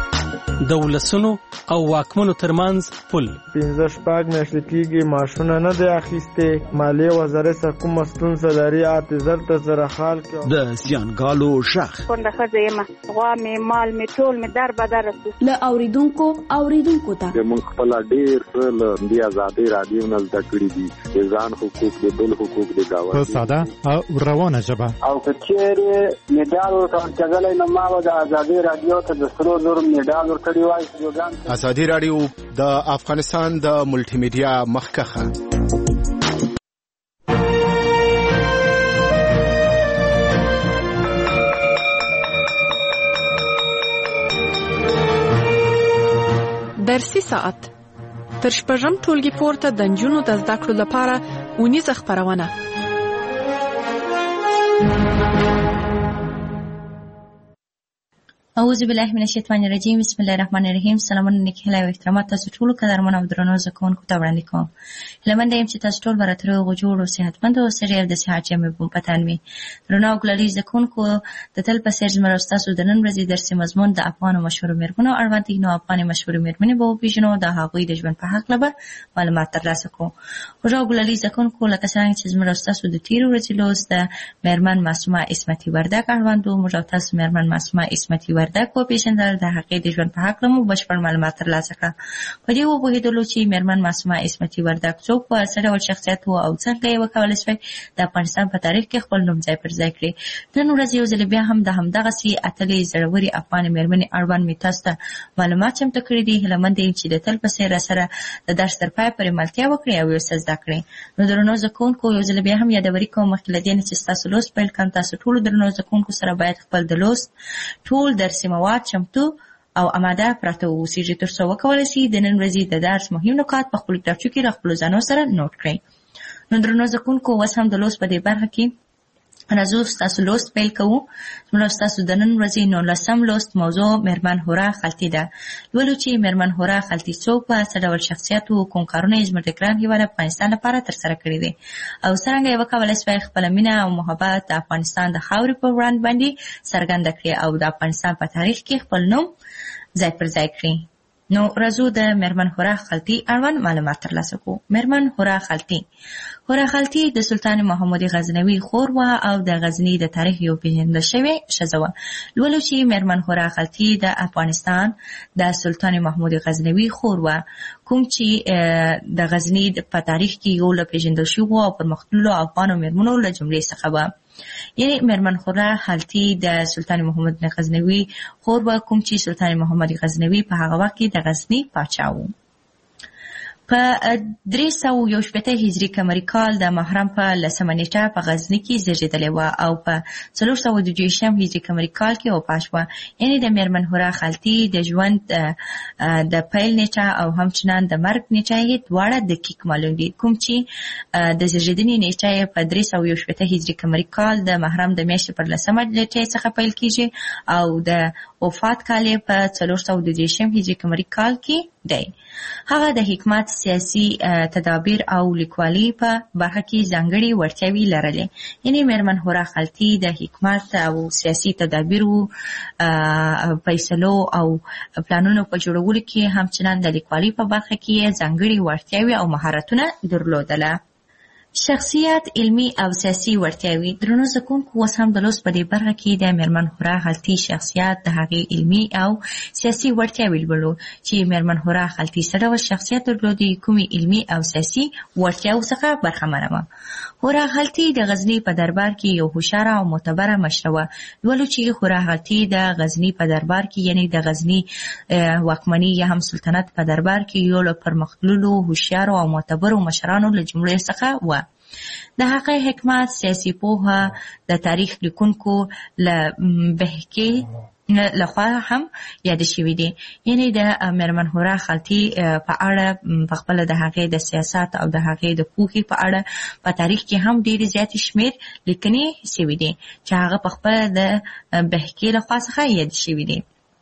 د ولسونو او واکمنو ترمنځ پل. پنځه شپږ میاشتې کېږي ماشونه نه دی اخیستې. مالیې وزارت سره کومه ستونزه لري اته زر ته سره حال کړو. د زیانګالو شخ کونډه ښځه یم، غوا مې مال مې ټول مې در بدر رسو. له اوریدونکو اوریدونکو ته موږ خپل ډېر څه له دې ازادۍ رادیو نه زده کړي دي، د ځان حقوق د بل حقوق د گاونډي په ساده او روانه ژبه. او که چیرې میډال ورکول کېدلی نو ما به د ازادۍ رادیو ته د سرو زرو میډال ورکړی وای. ازادي رادیو د افغانستان د ملټي میډیا مخکخه. درسي ساعت تر شپږم ټولګي پورته د نجونو د زده کړو لپاره اونیزه خپرونه. اعوذ بالله من الشیطان الرجیم. بسم الله الرحمن الرحیم. سلامونه نیک هیله او احترامات تاسو ټول قدرمن او درنو زده کوونکو ته وړاندې کوم. هیله منده یم چې تاسو ټول براتر او جوړ او صحتمند او سره د صحت جامې په پتان وي. درنو ګلالي زده کوونکو د تل په سر زمرا تاسو د نن ورځې درسي مضمون د افغان مشهور میرمنو اړوند دي. نو افغان مشهور میرمنې به وپیژنو، د هغوی د ژوند په حق لبه معلومات ترلاسه کوو. ورو ګلالي زده کوونکو لکه څنګه چې زمرا تاسو د تیر ورځې لوست د میرمن معصومه اسمتي وردک اړوند او موږ تاسو میرمن معصومه اسمتي وردک وپیژندل. د هغې د ژوند په هکله مو بشپړ معلومات ترلاسه کړه. په دې وپوهېدلو چې میرمن معصومه اسمتي وردک څوک وه، څه ډول شخصیت و او څنګه یې وکولی شوی د افغانستان په تاریخ کې خپل نوم ځای پر ځای کړي. نن ورځ یو ځل بیا هم د همدغسې اتلې زړورې افغانې میرمنې اړوند مې تاسو ته معلومات چمتو کړي دي. هیله منده یم چې د تل په څېر راسره د درس تر پایه پورې ملتیا وکړئ او یو څه زده کړئ. نو درنو زده کوونکو یو ځل بیا هم یادوري کوم مخکې له دې نه چې ستاسو لوست پیل کړم، تاسو ټولو درنو زده کوونکو سره باید خپل د لوست ټول درسي مواد چمتو او اماده پراته واوسیږي تر څو وکولی شي د نن ورځې د درس مهم نکات په خپلو کتابچو کې له خپلو ځانو سره نوټ کړئ. نو درنو زده کوونکو اوس هم د لوست په دې برخه کې راځو ستاسو لوست پیل کوو. زموږ ستاسو د نن ورځې نولسم لوست موضوع میرمن هورا خلطي ده. لولو چې میرمن هورا خلطي څوک وه، څه ډول شخصیت و، کوم کارونه یې زموږ د ګران هېواد افغانستان لپاره ترسره کړي دي او څرنګه یې وکولی شوی خپله مینه او محبت د افغانستان د خاورې په وړاندې باندې څرګنده کړي او د افغانستان په تاریخ کې خپل نوم ځای پر ځای کړي. نو راځو د میرمن هورا خلطي اړوند معلومات ترلاسه کوو. میرمن هورا خلطي هورا خلطي د سلطان محمود غزنوي خور وه او د غزني د تاریخ یو پیژندل شوې ښځه وه. لولو چې میرمن هورا خلطي د افغانستان د سلطان محمود غزنوي خور وه، کوم چې د غزني په تاریخ کې یو له پیژندل شوو او پرمختللو افغانو میرمنو له جملې څخه وه. یعنی میرمن هورا خلطي د سلطان محمود غزنوي خور وه، کوم چې سلطان محمد غزنوي په هغه وخت کې د غزني پاچا و. په درې سوه یو شپېته هجري قمري کال د محرم په لسمه نیټه په غزني کې زیږېدلې وه او په څلور سوه دوه دېرشم هجري قمري کال کې وفات شوه. یعنې د میرمن هورا خلطي د ژوند د پیل نیټه او همچنان د مرګ نیټه یې دواړه دقیق معلوم دي، کوم چې د زیږېدنې نیټه یې په درې سوه یو شپېته هجري قمري کال د محرم د میاشتې پر لسمه نیټه څخه پیل کېږي او د وفات کال یې په څلور سوه دوه دېرشم هجري قمري کال کې دی. هغه د حکمت، سیاسي تدابیر او لیکوالي په برخه کې ځانګړي وړتیاوې لرلې. یعنې میرمن هورا خلطي د حکمت او سیاسي تدابیرو، فیصلو او پلانونو په جوړولو کې همچنان د لیکوالي په برخه کې ځانګړي وړتیاوې او مهارتونه درلودله. شخصیت، علمي او سیاسي وړتیاوې. درنو زده کوونکو اوس هم د لوست په دې برخه کې د میرمن هورا خلطي شخصیت، د هغې علمي او سیاسي وړتیاوې لولو چې میرمن هورا خلطي څه ډول شخصیت درلودي، کومې علمي او سیاسي وړتیاوو څخه برخمنه وه. هورا خلطي د غزني په دربار کې یو هوښیاره او معتبره مشره وه. لولو چې هورا خلطي د غزني په دربار کې یعنې د غزني واکمني یا هم سلطنت په دربار کې یو له پرمختللو هوښیارو او معتبرو مشرانو له جملې څخه وه. د هغه حکمت، سیاسي پوهه د تاریخ لیکونکو له بهکې لخوا هم یاد شوي دي. یعنې د میرمن هورا خلطي په اړه په خپله د هغې د سیاست او د هغې د پوهې په اړه په تاریخ کې هم ډېرې زیاتې شمېر لیکنې شوي دي چې هغه په خپله د بهکې لخوا څخه یاد شوي دي.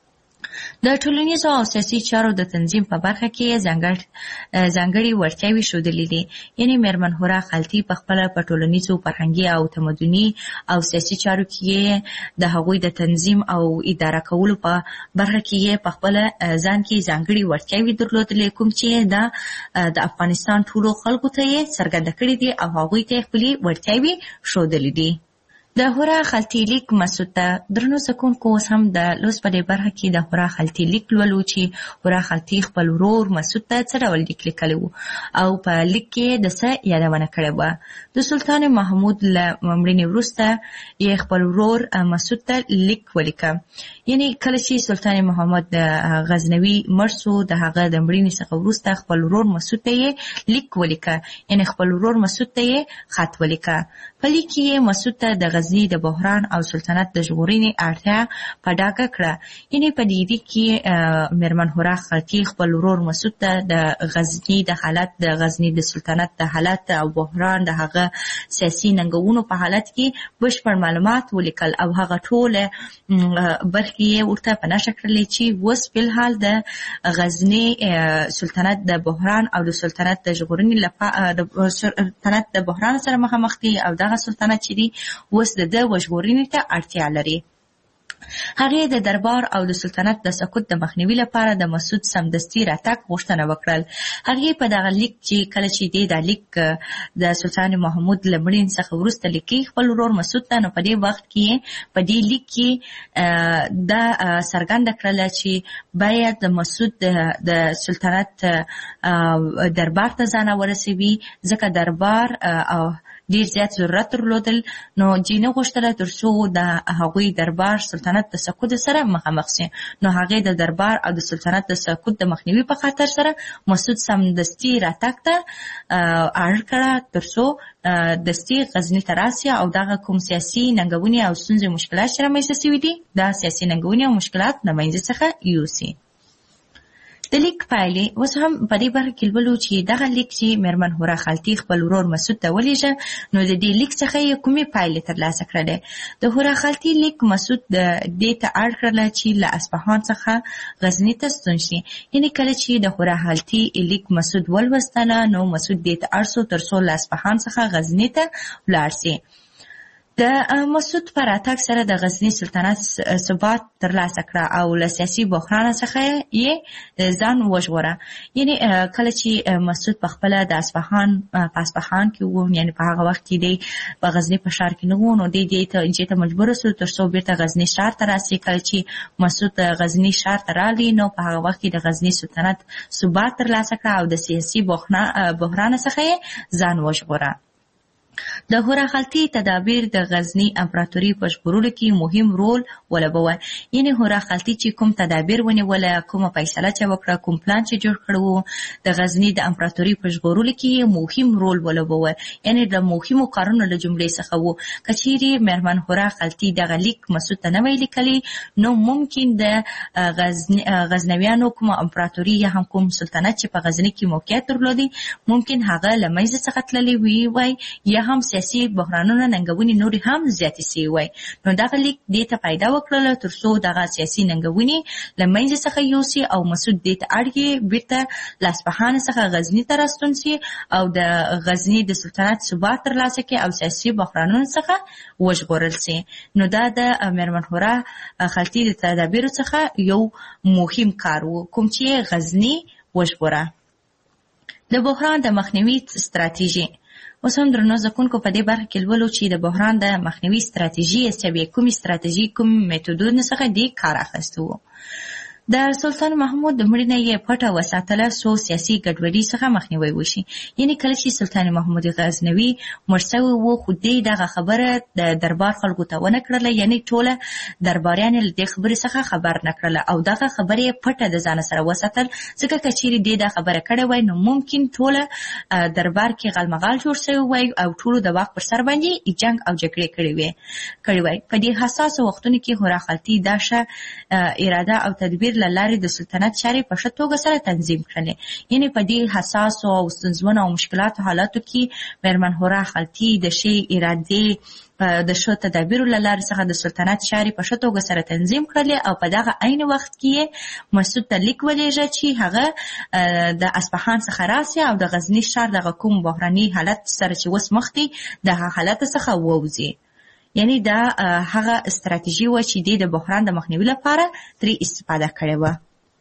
د ټولنیزو او سیاسي چارو د تنظیم په برخه کې ځانګړي وړتیاوې ښودلې دي. یعنې میرمن هورا خلطي په خپله په ټولنیزو، فرهنګي او تمدني او سیاسي چارو کې د هغوی د تنظیم او اداره کولو په برخه کې په خپله ځان کې ځانګړي وړتیاوې درلودلې، کوم چې د افغانستان ټولو خلکو ته یې څرګنده کړي دي او هغوی ته یې خپلې وړتیاوې ښودلې دي. د هورا خلطي لیک مسعود ته درنو زکونکو اوس هم د لوست په دې برخه کې د هورا خلطي لیک لولو چې هورا خلطي خپل ورور مسعود ته څه ډول لیک لیکلی و او په لیک کې د څه یادونه کړې وه. د سلطان محمود له مړینې وروسته یې خپل ورور مسعود ته لیک ولیکه. یعنې کله چې سلطان محمد غزنوي مړ سو، د هغه د مړینې څخه وروسته خپل ورور مسعود ته یې لیک ولیکه، یعنې خپل ورور مسعود ته یې خط ولیکه. په لیک کې یې مسعود ته د غزني د بحران او سلطنت د ژغورنې اړتیا په ډاګه کړه. یعنې په دې لیک کې میرمن هورا خلطي خپل ورور مسعود ته د غزني د حالت، د غزني د سلطنت د حالت او بحران د هغه سیاسي ننګونو په حالت کې بشپړ معلومات ولیکل او هغه ټوله برخې یې ورته په نښه کړلې چې اوس فلحال د غزني سلطنت د بحران او د سلطنت د ژغورنې لپاره د سلطنت د بحران سره مخامخ دي او دغه سلطنت چې دی اوس د ده وژغورنې ته اړتیا لري. هغې د دربار او د سلطنت د سقوط د مخنیوي لپاره د مسعود سمدستي راتګ غوښتنه وکړل. هغې په دغه لیک چې کله چې دی دا لیک د سلطان محمود له مړینې څخه وروسته لیکي خپل ورور مسعود ته، نو په دې وخت کې په دې لیک کې دا څرګنده کړله چې باید د مسعود د سلطنت دربار ته ځان ورسوي، ځکه دربار او ډیر زیات ضرورت درلودل. نو جینه غوښتله تر څو د هغوی دربار سلطنت د سقوط سره مخامخ شي، نو هغې د دربار او د سلطنت د سقوط د مخنیوي په خاطر سره مسعود سمدستي راتګ ته اړ کړه تر څو دستي غزني ته راسي او دغه کوم سیاسي ننګونې او ستونزې مشکلات چې رامنځته شوي دي دا سیاسي ننګونې او مشکلات له منځه څخه یوسي. د لیک پایلې اوس هم په دې برخه کې لولو چې دغه لیک چې میرمن هورا خلطي خپل ورور مسعود ته ولېږه، نو د دې لیک څخه یې کومې پایلې ترلاسه کړلې. د هورا خلطي لیک مسعود دې ته اړ کړله چې له اصفهان څخه غزني ته ستون شي. یعنې کله چې د هورا خلطي لیک مسعود ولوستله، نو مسعود دې ته اړ سو تر څو له اصفهان څخه غزني ته ولاړ شي. د مسعود په راتګ سره د غزني سلطنت ثبات ترلاسه کړه او له سیاسي بحران څخه یې ځان وژغوره. یعنې کله چې مسعود په خپله د اصفهان په اصفهان کې و، یعنې په هغه وخت کې دی په غزني په ښار کې نه و، نو دی دې ته دې ته مجبوره سو تر څو بیرته غزني ښار ته راسي. کله چې مسعود غزني ښار ته راغلی، نو په هغه وخت کې د غزني سلطنت ثبات ترلاسه کړه او د سیاسي بحران څخه یې ځان وژغوره. د هورا خلطي تدابیر د غزني امپراتوري په ژغورلو کې مهم رول ولوبوه. یعنې هورا خلطي چې کوم تدابیر ونیوله، کومه فیصله چې وکړه، کوم پلان چې جوړ کړی و د غزني د امپراتوري په ژغورلو کې مهم رول ولوبوه. یعنې د مهمو کارونو له جملې څخه و. که چیرې میرمن هورا خلطي دغه لیک مسعود ته نه وی لیکلی، نو ممکن د غزنویانو کومه امپراتوري یا هم کوم سلطنت چې په غزني کې موقعیت درلودی ممکن هغه له منځه څخه تللی وي وای، یا هم سیاسي بحرانونه ننګونې نورې هم زیاتې سوي وای. نو دغه لیک دې ته پیدا وکړله تر څو دغه سیاسي ننګونې له منځه څخه یوسي او مسعود دې ته اړ یې بیرته له اصفهان څخه غزني ته راستون سي او د غزني د سلطنت ثبات ترلاسه کړي او سیاسي بحرانونو څخه وژغورل سي. نو دا د میرمن هورا خلطي د تدابیرو څخه یو مهم کار و، کوم چې غزني وژغوره. د بحران د مخنیوي ستراتیژي اوس هم درنو زکونکو په دې برخه کې لولو چې د بحران د مخنیوي ستراتیژي څه کومې ستراتیژي کوم میتودونه څخه دی کار اخیستو. د سلطان محمود د مړینې یې پټه وساتله څو سیاسي ګډوډۍ څخه مخنیوی وشي. یعنې کله چې سلطان محمود غزنوي مړ سوی و، خو دی دغه خبره د دربار خلکو ته ونه کړله، یعنې ټوله درباریان له دې خبرې څخه خبر نه کړله او دغه خبرې یې پټه د ځانه سره وساتل، ځکه که چیرې دی دا خبره کړې وای نو ممکن ټوله دربار کې غالمغال جوړ سوی وای او ټولو د واک پر سر باندې جنګ او جګړې کړې وای کړې وای. په دې حساسو وختونو کې هورا خلطي دا ښه اراده او تدبیر له لارې د سلطنت چارې په ښه توګه سره تنظیم کړلې. یعنې په دې حساسو او ستونزمنو او مشکلاتو حالاتو کې میرمن هورا خلطي د ښې ارادې د شو تدابیرو له لارې څخه د سلطنت چارې په ښه توګه سره تنظیم کړلې او په دغه عین وخت کې مسعود ته لیک ولېږه چې هغه د اصفهان څخه راسي او د غزني ښار دغه کوم بحراني حالت سره چې اوس مخ دی دغه حالت څخه ووځي. یعنی دا هغه استراتیژي و چې د بحران د مخنیوي لپاره ترې استفاده کړې وه.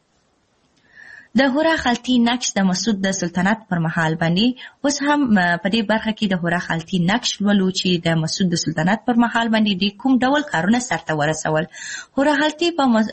د هورا خلطي نقش د مسعود د سلطنت پر مهال باندې اوس هم په دې برخه کې د هورا خلطي نقش ولو چې د مسعود د سلطنت پر مهال باندې د کوم ډول کارونه سرته ورسول. هورا خلطي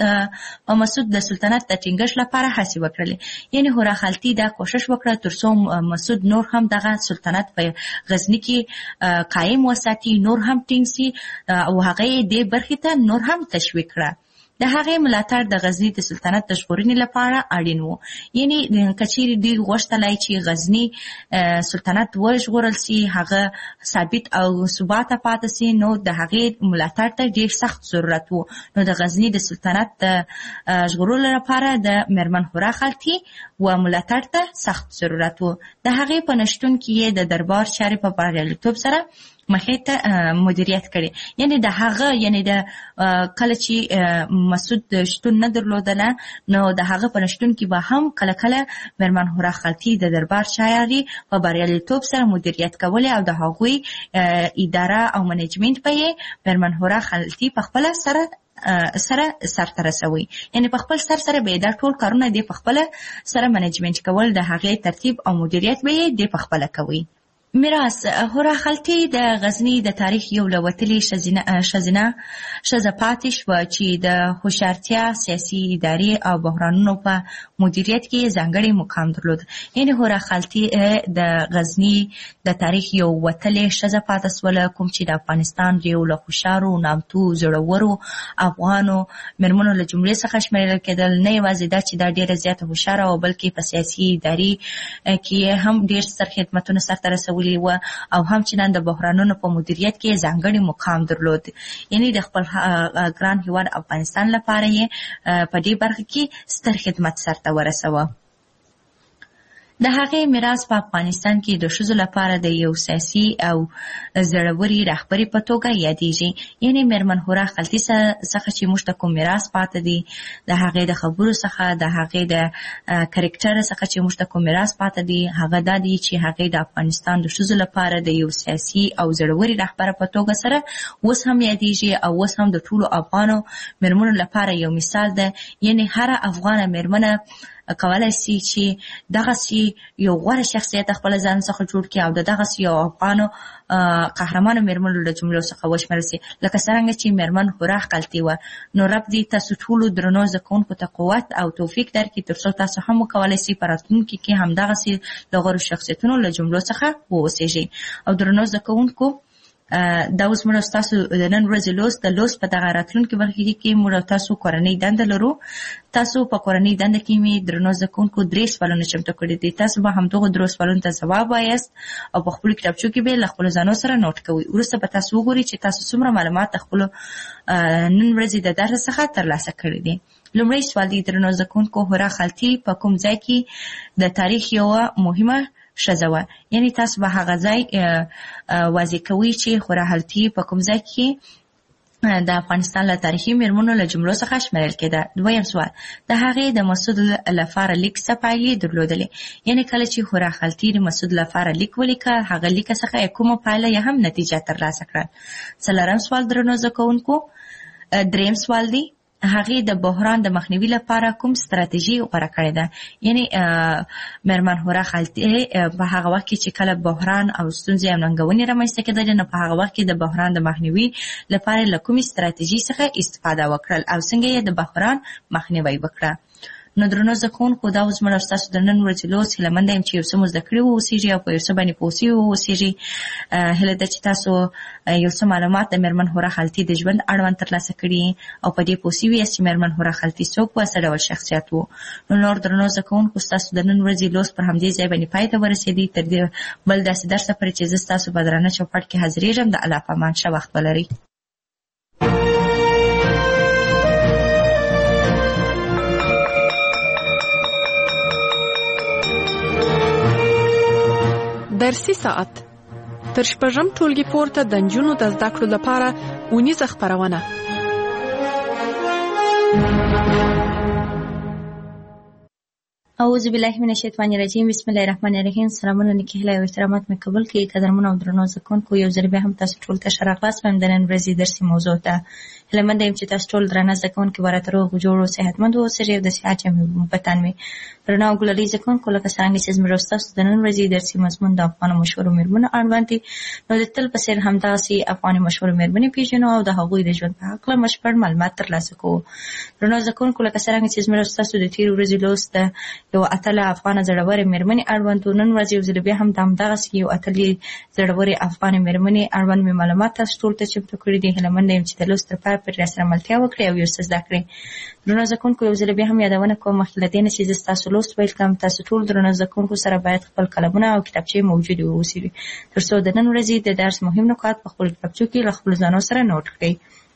په مسعود د سلطنت د ټینګښت لپاره هڅې وکړلې. یعنی هورا خلطي دا کوشش وکړه ترڅو مسعود نور هم دغه سلطنت په غزني کې قائم وساتي، نور هم ټینګ سي او هغه دې برخې ته نور هم تشویق کړه. د هغې ملاتړ د غزني د سلطنت د ژغورنې لپاره اړین و. یعنی کچېرې دوی غوښتلی چې غزني سلطنت وژغورل سي، هغه ثابت او ثباته پاتې سي، نو د هغې ملاتړ ته ډېر سخت ضرورت و. نو د غزني د سلطنت د ژغورلو لپاره د میرمن هورا خلطي و ملاتړ ته سخت ضرورت و. د هغې په نشتون کې یې د دربار چارې په بریالیتوب سره مخې ته مدیریت کړي. یعنی د هغه یعنی د کله چې مسعود شتون نه درلودله نو د هغه په نشتون کې به هم کله کله میرمن هورا خلطي د دربار چارې په بریالیتوب سره مدیریت کولې او د هغوی اداره او منیجمنت به یې میرمن هورا خلطي په خپله سره سره سرته رسوي. یعنی په خپل سر سره به دا ټول کارونه دی په خپل سره منیجمنت کول، د هغې ترتیب او مدیریت به یې دی په خپل کوي. میراث هورا خلطي د غزني د تاریخ یو له وتلې ښځینه ښځه پاتې شوه چې د هوښیارتیا، سیاسي ادارې او بحرانونو په مدیریت کې ځانګړی مقام درلود. یعنی هورا خلطي د غزني د تاریخ یو وتلې ښځه پاتې سوله، کوم چې د افغانستان د یو له هوښیارو، نامتو، زړورو افغانو مېرمنو له جملې څخه شمیرل کېدل. نه یوازې دا چې دا ډېره زیاته هوښیاره او بلکې په سیاسي ادارې کې هم ډېر ستر خدمتونه سرته رسولي و او هم چې نن د بحرانونو په مدیریت کې ځانګړی مقام درلود. یعنی د خپل ګران هیواد افغانستان لپاره یې په دې برخه کې ستر خدمت سرته ورسوه. د هغې میراث په افغانستان کې د ښځو لپاره د یو سیاسي او زړوري رهبري په توګه یادېږي. یعنی میرمن هورا خلطي څخه چې موږ ته کوم میراث پاتې دی، د هغې د خبرو څخه، د هغې د کرکټر څخه چې موږ ته کوم میراث پاتې دی، هغه دا دی چې هغې د افغانستان د ښځو لپاره د یو سیاسي او زړوري رهبره په توګه سره اوس هم یادېږي او اوس هم د ټولو افغانو میرمنو لپاره یو مثال ده. یعنی هره افغانه میرمنه کولای سي چې دغسې یو غوره شخصیت خپل ځان څخه جوړ کړي او د دغسې یو افغانو قهرمانو میرمنو له جملو څخه وشمېرل سي، لکه څرنګه چې میرمن هورا خلطي وه. نو رب دې تاسو ټولو درنو زده کوونکو ته قوت او توفیق درکړي ترڅو تاسو هم وکولای سي په راتلونکي کې همدغسې د غوره شخصیتونو له جملو څخه واوسېږئ. او درنو زده کوونکو، دا اوس موږ ستاسو د نن ورځې لوست د لوست په دغه راتلونکي برخه کې موږ تاسو کورنۍ دنده لرو. تاسو په کورنۍ دنده کې مې درنو زده کوونکو درې سوالونه چمتو کړي دي. تاسو به همدغو درو سوالونو ته ځواب وایاست او په خپلو کتابچو کې به له خپلو ځانو سره نوټ کوئ. وروسته به تاسو وګورئ چې تاسو څومره معلومات د خپلو نن ورځې د درس څخه ترلاسه کړي دي. لومړی سوال دی، درنو زده کوونکو، هورا خلطي په کوم ځای کې د تاریخ یوه مهمه ښځه وه؟ یعنی تاسو به هغه ځای واضح کوئ چې هورا خلطي په کوم ځای کې د افغانستان له تاریخي میرمنو له جملو څخه شمیرل کېده. دویم سوال، د هغې د مسعود لپاره لیک څه پایلې درلودلې؟ یعنی کله چې هورا خلطي د مسعود لپاره لیک ولیکه، هغه لیک څخه کومه پایله یا هم نتیجه ترلاسه کړه؟ څلورم سوال، درنو زده کوونکو، دریم سوال دی، هغې د بحران د مخنیوي لپاره کوم ستراتیژي غوره کړې ده؟ یعنی میرمن هورا خلطي په هغه وخت کې چې کله بحران او ستونزې او ننګونې رامنځته کېدلې، نو په هغه وخت کې د بحران د مخنیوي لپاره له کومې ستراتیژي څخه استفاده وکړل او څنګه یې د بحران مخنیوی وکړه؟ نو درنو زده کوونکو، دا اوس موږ ستاسو د نن ورځې لوست هیله منده یم چې یو څه مو زده کړي واوسېږي او په یو څه باندې پوه سوي واوسېږي. هیله ده چې تاسو یو څه معلومات د میرمن هورا خلطي د ژوند اړوند ترلاسه کړي او په دې پوه سوي یاست چې میرمن هورا خلطي څوک وه، څه ډول شخصیت و. نو نور درنو زده کوونکو، ستاسو د نن ورځې لوست پر همدې ځای باندې پای ته ورسېدی. تر دې بل داسې درسه پورې چې زه ستاسو په درانه چوپړ کې حاضرېږم، د الله په امان ښه وخت ولرئ. درسي ساعت تر شپږم ټولګي پورته د نجونو د زده کړو لپاره اونیزه خپرونه. اعوذ بالله من الشیطان الرجیم. بسم الله الرحمن الرحیم. سلامونه نکهله او احترامات مې قبول کړئ. قدرمن او درنو زکونکو، یو ځل بیا هم تاسو ټول ته ښه راغلاست په نن ورځې درسي موضوع ته. هیله مند یم چې تاسو ټول درنه زکونکو برابر او جوړ او صحتمند اوسئ او د صحت مې پتان مې درنه او ګلالي زکونکو لکه څنګه چې زموږ تاسو د نن ورځې درسي مضمون د افغان مشهور میرمنو اړوند دي. نو د تل په څیر همداسې افغان مشهور میرمنې پیژنو او د هغوی د ژوند په اړه مشفر معلومات ترلاسه کوو. درنه زکونکو لکه څنګه چې زموږ تاسو د تیر ورځې لوست یو اتله افغان زړورې میرمنې اړوند نن ورځ یو ځل بیا هم د همدغسې یو اتلې زړورې افغان میرمنې اړوند مې معلومات تاسو ټول ته چمتو کړي دي. هیله مند یم چې د لوست تر پایه پورې راسره ملتیا وکړئ او یو څه زده کړئ. درنو زده کوونکو، یو ځل بیا هم یادونه کوم مخکې له دې نه چې زه ستاسو لوست پیل کړم، تاسو ټول درنو زده کوونکو سره باید خپل قلمونه او کتابچې موجودې واوسي تر څو د نن ورځې د درس مهم نکات په خپلو کتابچو کې له خپلو ځانو سره نوټ کړئ.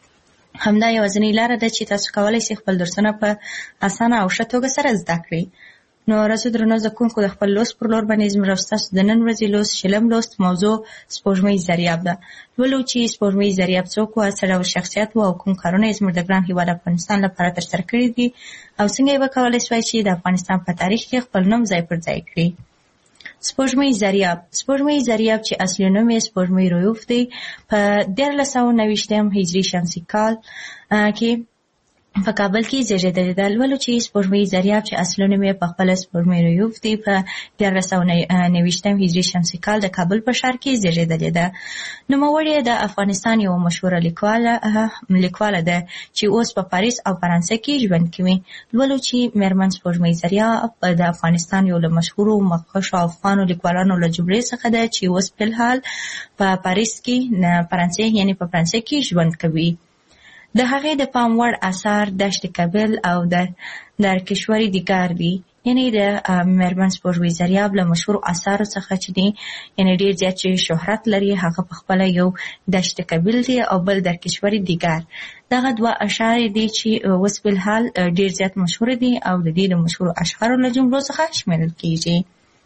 همدا یوازینۍ لاره ده چې تاسو کولی شئ خپل درسونه په اسانه او ښه توګه سره زده کړئ. نو راځو درنو زده کوونکو د خپل لوست پر لور باندې زموږ ستاسو د نن ورځې لوست شلم لوست موضوع سپوږمۍ ضریاب ده. لولو چې سپوږمۍ ضریاب څوک و، څه ډول شخصیت و او کوم کارونه یې زموږ د ګران هېواد افغانستان لپاره ترسره کړي دي او څنګه یې وکولی شوای چې د افغانستان په تاریخ کې خپل نوم ځای پر ځای کړي. سپوږمۍ ضریاب سپوږمۍ ضریاب چې اصلي نوم یې سپوږمۍ رویوف دی، په دیارلس سوه نوېشتم هجري شمسي کال کې په کابل کې زیږېدلې ده. لولو چې سپوږمۍ ضریاب چې اصلي نوم یې په خپله سپوږمۍ رویوف دی، په دیارلس سوه نوېشتم هجري شمسي کال د کابل په ښار کې زیږېدلې ده. نوموړې د افغانستان یوه مشهوره لیکواله لیکواله ده چې اوس په پاریس او فرانسه کې ژوند کوي. لولو چې میرمن سپوږمۍ ضریاب د افغانستان یو له مشهورو مخکښو افغانو لیکوالانو له جملې څخه ده چې اوس فلحال په پاریس کې فرانسې یعنې په فرانسه کې ژوند کوي. د هغې د پام وړ اثار دشت کابل او در در کشوری دیگر دي. یعنی د میرمن سپوږمۍ ضریاب له مشهور اثارو څخه چې دي یعنی ډېر زیات چې شهرت لري هغه په خپله یو دشت کابل دی او بل در کشوری دیگر. دغه دوه اشعار دي چې اوس فلحال ډېر زیات مشهور دي او د دې د مشهورو اشعارو له جملو څخه شمیرل کیږي.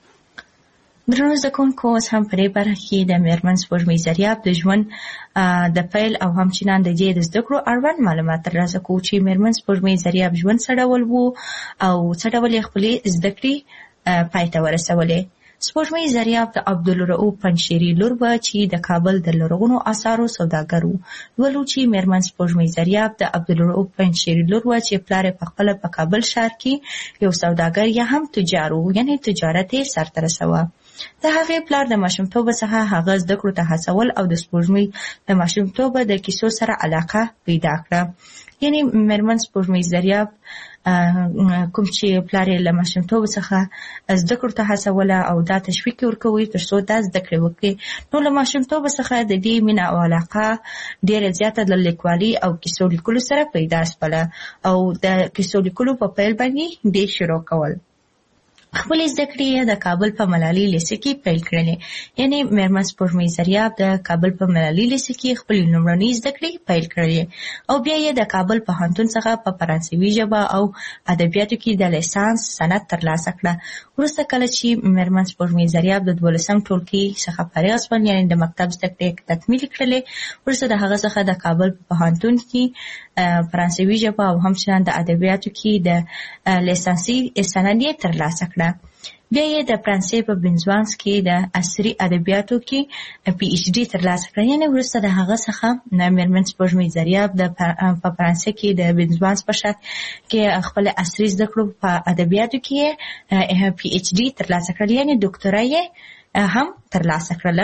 درنو زده کوونکو، اوس هم په دې برخه کې د میرمن سپوږمۍ ضریاب د ژوند د پیل او همچنان د دې د زده کړو اړوند معلومات ترلاسه کوو چې میرمن سپوږمۍ ضریاب ژوند څه ډول و او څه ډول یې خپلې زده کړې پای ته ورسولې. سپوږمۍ ضریاب د عبدالرؤف پنجشیري لور وه چې د کابل د لرغونو آثارو سوداګر و. لولو چې میرمن سپوږمۍ ضریاب د عبدالرؤف پنجشیري لور وه چې پلار یې پخپله په کابل ښار کې یو سوداګر یا هم تجار و، یعنې تجارت یې سرته رسوه. د هغې پلار د ماشومتوبه څخه هغه زده کړو ته هڅول او د سپوږمۍ د ماشومتوبه د کیسو سره علاقه پیدا کړه. یعنې میرمن سپوږمۍ ضریاب کوم چې پلار یې له ماشومتوبه څخه زده کړو ته هڅوله او دا تشویق یې ورکوي تر څو دا زده کړې وکړي. نو له ماشومتوبه څخه د دې مینه او علاقه ډېره زیاته د لیکوالي او کیسو لیکلو سره پیدا شوله او د کیسو لیکلو په پیل باندې دې شروع کول. خپلې زده کړې یې د کابل په ملالي لیسې کې پیل کړلې. یعنې میرمن سپوږمۍ ضریاب د کابل په ملالي لیسې کې خپلې لومړنۍ زده کړې پیل کړلې او بیا یې د کابل پوهنتون څخه په فرانسوي ژبه او ادبیاتو کې د لیسانس سند ترلاسه کړه. وروسته کله چې میرمن سپوږمۍ ضریاب د دولسم ټولګي څخه فارغه شوه، یعنې د مکتب زده کړې تکمیل کړلې، وروسته د هغه څخه د کابل په پوهنتون کې فرانسوي ژبه او همچنان د ادبیاتو کې د لیسانسي سند یې ترلاسه کړه. بیا یې د فرانسې په بنزوانس کې د عصري ادبیاتو کې پی ایچ ډي ترلاسه کړه. یعنې وروسته د هغه څخه میرمن سپوږمۍ ضریاب د په فرانسې کې د بنزوانس په ښار کې خپل عصري زده کړو په ادبیاتو کې پی ایچ ډي ترلاسه کړل، یعنې ډاکټرا یې هم ترلاسه کړله.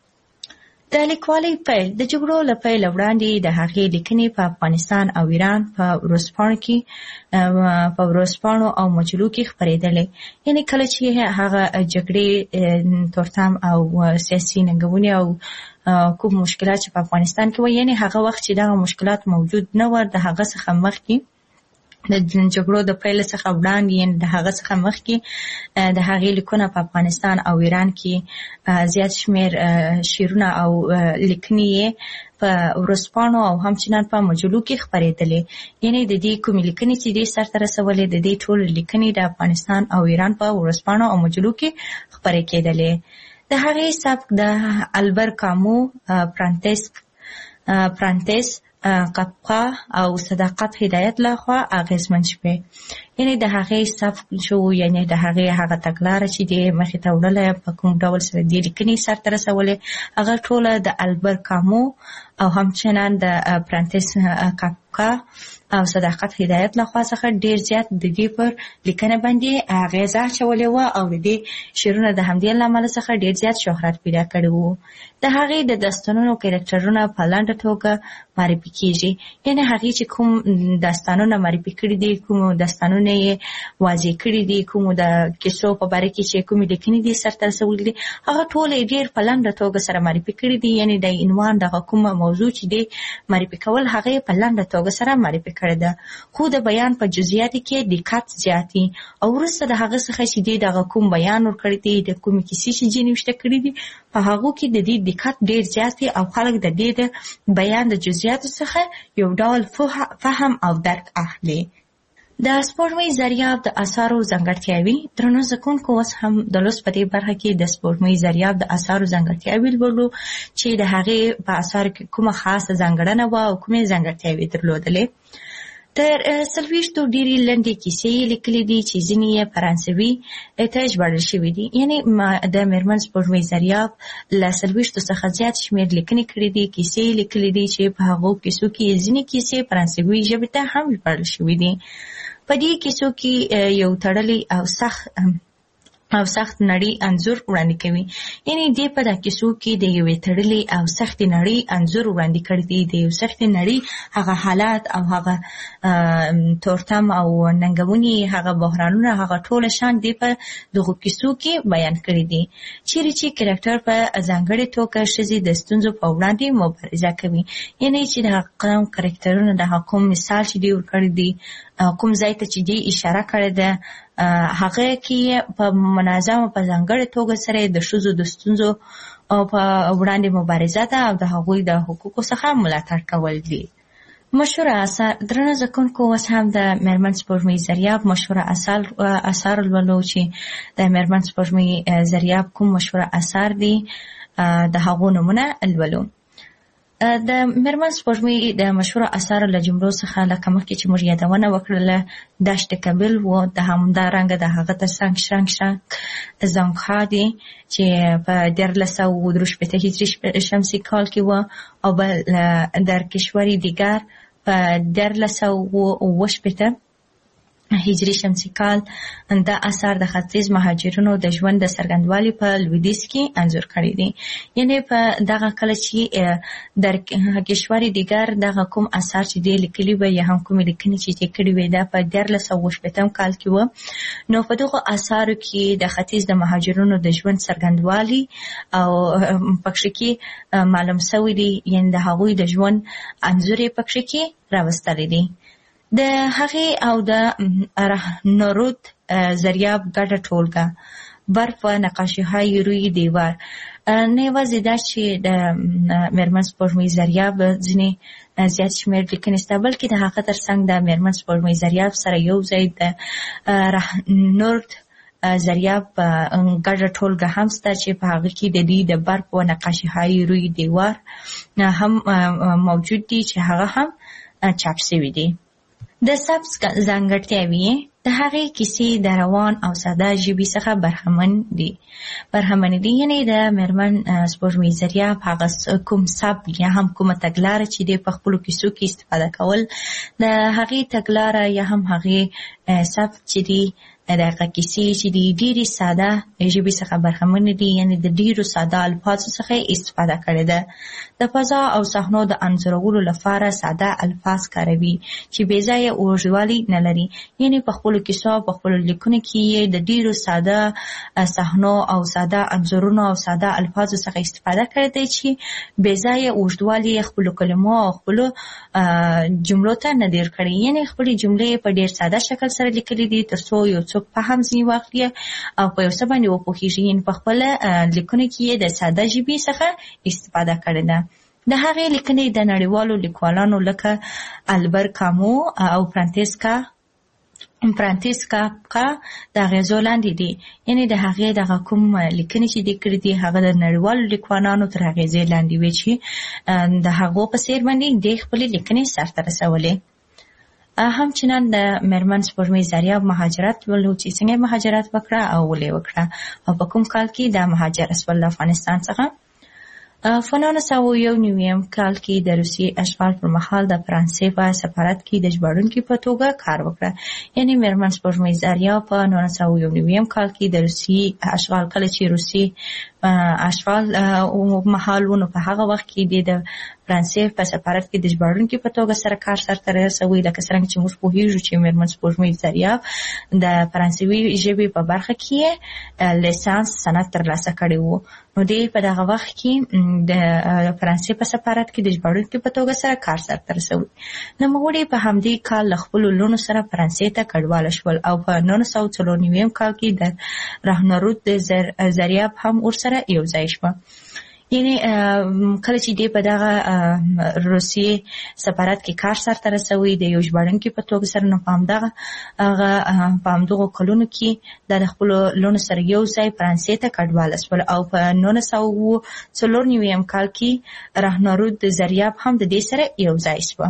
د لیکوالۍ پیل د جګړو له پیله وړاندې د هغې لیکنې په افغانستان او ایران په ورځپاڼو کې په ورځپاڼو او مجلو کې خپرېدلې. یعنې کله چې هغه جګړې تورتم او سیاسي ننګونې او کوم مشکلات چې په افغانستان کې وو، یعنې هغه وخت چې دغه مشکلات موجود نه وو، د هغه څخه مخکې د جګړو د پیل څخه وړاندې یعنې د هغه څخه مخکې د هغې لیکونه په افغانستان او ایران کې زیات شمېر شعرونه او لیکنې یې په ورځپاڼو او همچنان په مجلو کې خپرېدلې. یعنې د دې کومې لیکنې چې دې سرته رسولې د دې ټولې لیکنې د افغانستان او ایران په ورځپاڼو او مجلو کې خپرې کېدلې. د هغې سبک د البر کامو، پرانتس پرانتس کافکا او صداقت هدایت لخوا اغیزمن شوی. یعنی د هغې سبک شو، یعنی د هغې هغه تګلاره چې د مخې ته وړله په کوم ډول سره د لیکنې سرته رسولې هغه ټوله د البر کامو او همچنان د پرانتس کافکا او صداقت هدایت لخوا څخه ډیر زیات د دې پر لیکنه باندې اغیزه اچولې وه او د دې شعرونه د همدې له امله څخه ډیر زیات شهرت پیدا کړی وو. د هغې د داستانونو کرکټرونه په لنډه توګه معرفي کیږي. یعنی هغې چې کوم داستانونه معرفي کړي دي، کوم داستانونه یې واضح کړي دي، کوم د کیسو په باره کې چې کومې لیکنې دي سرته رسولي دي، هغه ټول یې ډېر په لنډه توګه سره معرفي کړي دي. یعنی د عنوان دغه کومه موضوع چې دی معرفي کول هغه یې په لنډه توګه سره معرفي کړې ده، خو د بیان په جزئیاتو کې دقت زیات دي. او وروسته د هغه څخه چې دی دغه کوم بیان ورکړی دی، د کومې کیسې چې ځینې وشته کړي دي، په هغو کې د دې دقت ډېر زیات دی او خلک د دې د بیان د جزئیاتو څخه یو ډول فهم او درک اخلي. د سپوږمۍ ذریاب د اثارو ځانګړتیاوې. درنو زده کوونکو، اوس هم د لوست په دې برخه کې د سپوږمۍ ذریاب د اثارو ځانګړتیاوې لولو چې د هغې په اثارو کې کومه خاصه ځانګړنه وه او کومې ځانګړتیاوې درلودلې. تر څلوېښتو ډېرې لنډې کیسې یې لیکلي دي چې ځینې یې فرانسوي ته ژباړل شوي دي. یعنې د میرمن سپوږمۍ ذریاب له څلوېښتو څخه زیات شمېر لیکنې کړي دي، کیسې یې لیکلي دي چې په هغو کیسو کې ځینې کیسې فرانسوي ژبې ته هم ژباړل شوي دي. په دې کیسو کې یو تړلی او سخت او سخت نړۍ انځور وړاندې کوي. یعنی دې په دا کیسو کې د یوې تړلې او سختې نړۍ انځور وړاندې کړی دی. د یو سختې نړۍ هغه حالات او هغه تورتم او ننګونې، هغه بحرانونه، هغه ټوله شان دې په دغو کیسو کې بیان کړي دي. چیرې چې کرکټر په ځانګړې توګه ښځې د ستونزو په وړاندې مبارزه کوي. یعنی چې د هغه کرکټرونه د هغه کوم مثال چې دی ورکړی دی، کوم ځای ته چې دی اشاره کړې ده، هغه کې په منظمه په ځانګړې توګه سره د ښځو د ستونزو په وړاندې مبارزه ده او د هغوی د حقوقو څخه ملاتړ کول دي. مشهوره اثار. درنو زده کوونکو، اوس هم د میرمن سپوږمۍ ذریاب مشهوره اثار اثار لولو چې د میرمن سپوږمۍ ذریاب کوم مشهوره اثار دي، د هغو نومونه لولو. د میرمن سپوږمۍ د مشهوره اثارو له جملو څخه لکه مخکې چې موږ یادونه وکړله دشت کابل و، د همدارنګه د هغه تر څنګ شرنګ شرنګ زنګها دی چې په دیارلس سوه درې شپېته هجري شمسي کال کې و، او بل در کشوری دیگر په دیارلس سوه اوه شپېته هجري شمسي کال. دا اثار د ختیځ مهاجرینو د ژوند د څرګندوالي په لویدیځ کې انځور کړي دي. یعنې په دغه کله چې در کشور دیگر دغه کوم اثار چې دی لیکلي وي یا هم کومې لیکنې چې یې کړي وي دا په دیارلس سوه اوه شپېتم کال کې و. نو په دغو اثارو کې د ختیځ د مهاجرینو د ژوند څرګندوالي او پکښې کې معلوم سوی دي، یعنې د هغوی د ژوند انځور یې پکښې کې راوستلی دی. د هغې او د نورود ذریاب ګډه ټولګه برف و نقاشی‌های روی دیوار. نه یوازې دا چې د میرمن سپوږمۍ ذریاب ځینې زیات شمېر لیکنې شته، بلکې د هغه تر څنګ د میرمن سپوږمۍ ذریاب سره یو ځای د نورد ذریاب ګډه ټولګه هم شته چې په هغه کې د دې د برف و نقاشی‌های روی دیوار هم موجود دي چې هغه هم چاپ شوي دي. د سبز ځانګړتیاوې. د هغې کیسې د روان او ساده ژبې څخه برخمن دي برخمن دي یعنې د میرمن سپوږمۍ ذریاب هغه کوم سبک یا هم کومه تګلاره چې د په خپلو کیسو کې استفاده کول، د هغې تګلاره یا هم هغې سبک چې دي د هغه کیسې چې دي ډېرې ساده ژبې څخه برخمن دي، یعنې د ډېرو ساده الفاظو څخه استفاده کړې ده. د فضا او صحنو د انځورولو لپاره ساده الفاظ کاروي چې بې ځایه اوږدوالی نه لري. یعنې په خپلو کیسو په خپلو لیکنو کې یې د ډېرو ساده صحنو او ساده انځورونو او ساده الفاظو څخه استفاده کړې ده چې بې ځایه اوږدوالی خپلو کلمو او خپلو جملو ته نه دیر کړي. یعنې خپلې جملې په ډېر ساده شکل سره لیکلي دي تر څو یو څوک په هم ځینې واخلي او په یو څه باندې وپوهېږي. یعنې په خپله لیکنو کې یې د ساده ژبې څخه استفاده کړې ده. د هغې لیکنې د نړیوالو لیکوالانو لکه البر کامو او فرانتس فرانسیس کافکا د غزو لاندې دي، یعنی د هغې د کوم لیکنې چې د کړې دي هغه د نړیوالو لیکوالانو تر غزې لاندې وي چې د هغو په څیر باندې د خپل لیکنې سرته رسولې. همچنان د میرمن سپوږمۍ زریاب مهاجرت ولو چې څنګه مهاجرت وکړه او ولې وکړه او په کوم کال کې د مهاجر اسول افغانستان څخه. په نولس سوه یو نویم کال کې د روسي اشغال پر مهال د فرانسې په سفارت کې د ژباړونکي په توګه کار وکړه. یعنی میرمن سپوږمۍ زریاب په نولس سوه یو نویم کال کې د روسي اشغال کله چې روسي اشغال مهال ونه په هغه وخت کې د فرانسې په سفارت کې د ژباړونکي په توګه سره کار سرته رسوي. لکه څنګه چې موږ پوهیږو چې میرمن سپوږمۍ زریاب د فرانسوي ژبې په برخه کې لیسانس سند ترلاسه کړی و. نو دی په دغه وخت کې د فرانسې په سفارت کې د ژباړونکي په توګه سره کار سرته رسوي. نوموړي په همدې کال له خپلو لوڼو سره فرانسې ته کډواله شول او په نولس سوه څلور نویم کال کې د راهنرود زریاب هم ورسره یو ځای شوه. یعنی کله چې دی په دغه روسیې سفارت کې کار سرته رسوي د یو ژباړونکي په توګه سره، نو په همدغه هغه په همدغو کلونو کې د خپلو لوڼو سره یو ځای فرانسې ته کډواله شول او په نولس سوه څلور نویم کال کې راهنرود زریاب هم د دې سره یو ځای شوه.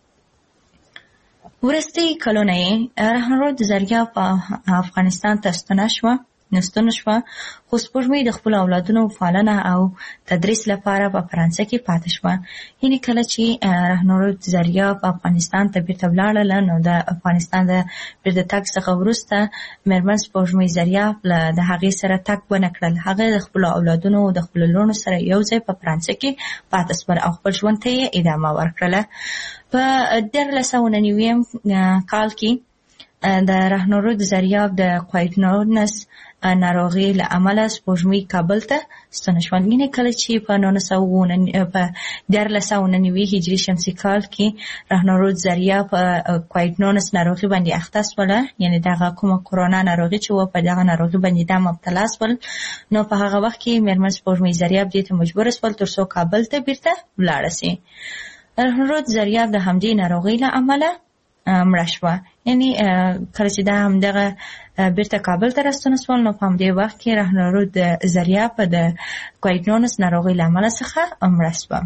وروستي کلونه یې راهنرود زریاب په افغانستان ته ستنه شوه نستونه شوه، خو سپوږمۍ د خپلو اولادونو پالنه او تدریس لپاره په فرانسه کې پاتې شوه. یعنې کله چې راهنرود زریاب افغانستان ته بیرته ولاړله، نو د افغانستان د بیرته تګ څخه وروسته میرمن سپوږمۍ زریاب د هغې سره تګ ونه کړل. هغه د خپلو اولادونو او د خپلو لوڼو سره یو ځای په فرانسه کې پاتې شول او خپل ژوند ته یې ادامه ورکړله. په دیارلس سوه نویم کال کې د راهنرود زریاب د کویډنونس ناروغي له امله سپوږمۍ کابل ته ستنه شوه. یعنې کله چې په نولس سوه په دیارلس سوه نوي هجري شمسي کال کې راهنرود زریاب په کویډنونس ناروغي باندې اخته شوله، یعنې دغه کومه کرونا ناروغي چې وه په دغه ناروغي باندې دا مبتلا شول. نو په هغه وخت کې میرمن سپوږمۍ زریاب دې ته مجبوره شول تر څو کابل ته بیرته ولاړه شي. راهنرود زریاب د همدې ناروغۍ له امله مړه شوه. یعنی کله چې دا همدغه بیرته کابل ته راستنه شول، نو په همدې وخت کې راهنرود زریاب د کویډنونس ناروغۍ له امله څخه مړه شوه.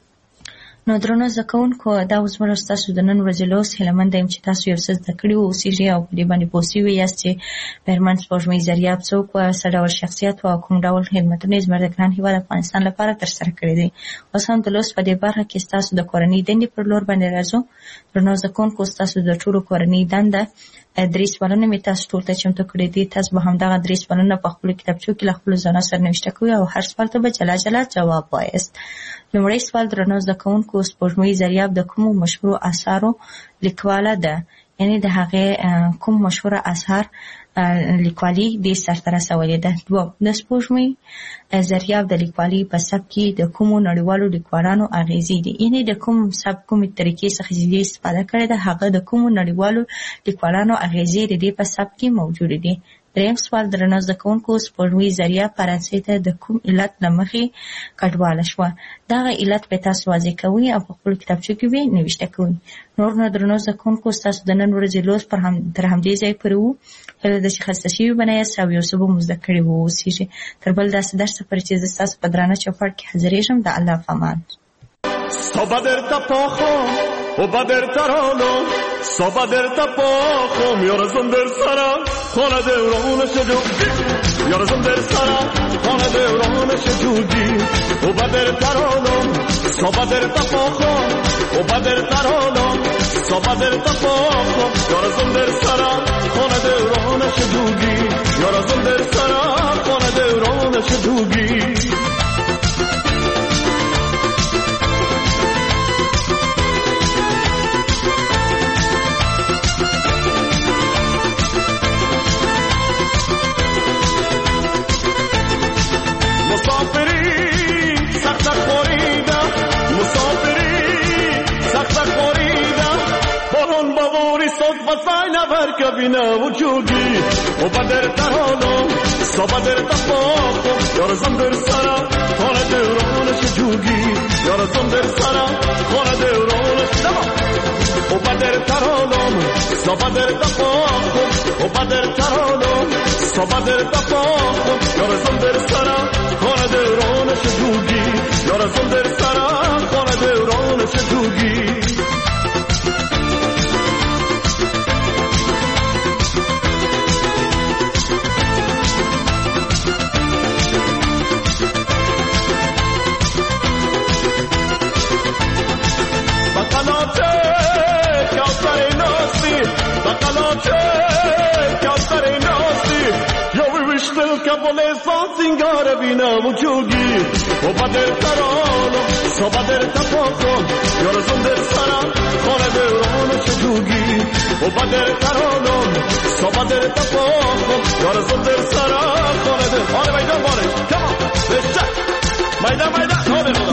نو درنو زده کوونکو، دا اوس زموږ ستاسو د نن ورځې لوست هیله یم چې تاسو یو څه زده کړي اوسیږئ او په دې باندې پوه شوي یاست چې میرمن سپوږمۍ زریاب څوک وه، څه ډول شخصیت وه او کوم ډول خدمتونه یې زموږ د ګران هېواد افغانستان لپاره ترسره کړي دي. اوس هم د لوست په دې برخه کې ستاسو د کورنۍ دندې پر لور باندې راځو. درنو زده کوونکو، ستاسو د ټولو کورنۍ دنده درې سوالونه مې تاسو ټول ته چمتو کړي دي. تاسو به همدغه درې سوالونه په خپلو کتابچو کې له خپلو ځانو سره نوشته کوئ او هر سوال ته به جلا جلا جواب وایاست. لومړی سوال درنو زده کوونکو، سپوږمۍ زریاب د کومو مشهورو اثارو لیکواله ده؟ یعنې د هغې کوم مشهوره اثار لیکوالي دې سرته رسولې ده. دوم، د سپوږمۍ زریاب د لیکوالي په سبک کې د کومو نړیوالو لیکوالانو اغیزې دي؟ یعنې د کوم سبک کومې طریقې څخه چې دې استفاده کړې ده، هغه د کومو نړیوالو لیکوالانو اغیزې د دې په سبک کې موجودې دي. دریم سوال درنو زده کوونکو، سپوږمۍ زریاب فرانسې ته د کوم علت له مخې کډواله شوه؟ دغه علت به تاسو واضح کوئ او په خپلو کتابچو کې به نوشته کوئ. نور نو درنو زده کوونکو، ستاسو د نن ورځې لوست پر هم تر همدې ځای پورې وو. هیله ده چې خسته شوي به نه یاست او یو څه به مو زده کړي واوسیږي. تر بل داسې درس پورې چې زه ستاسو په درانه چوپړ کې حاضرېږم. د الله په امان. Oba der tarano, soba der tapocho, yorazon der sara, khona de urona shedu, yorazon der sara, khona de urona shedugi. Oba der tarano, soba der tapocho, oba der tarano, soba der tapocho, yorazon der sara, khona de urona shedugi, yorazon der sara, khona de urona shedugi. Kabina vujugi, oba der tarano, soba der tapocho, yorazon der sara, khona de urona shejugi, yorazon der sara, khona de urona shama. Oba der tarano, صبا در تپاخم و بدر ترانم صبا در تپاخم یارزم در سرم خانه دوران شجوگی یارزم در سرم خانه دوران شجوگی Capoleson singare binamo chugi o bader tarano so bader tapoko yorazum der sara khone deurona chugi o bader tarano so bader tapoko yorazum der sara khone der hore maydan bore come on let's check maydan maydan hore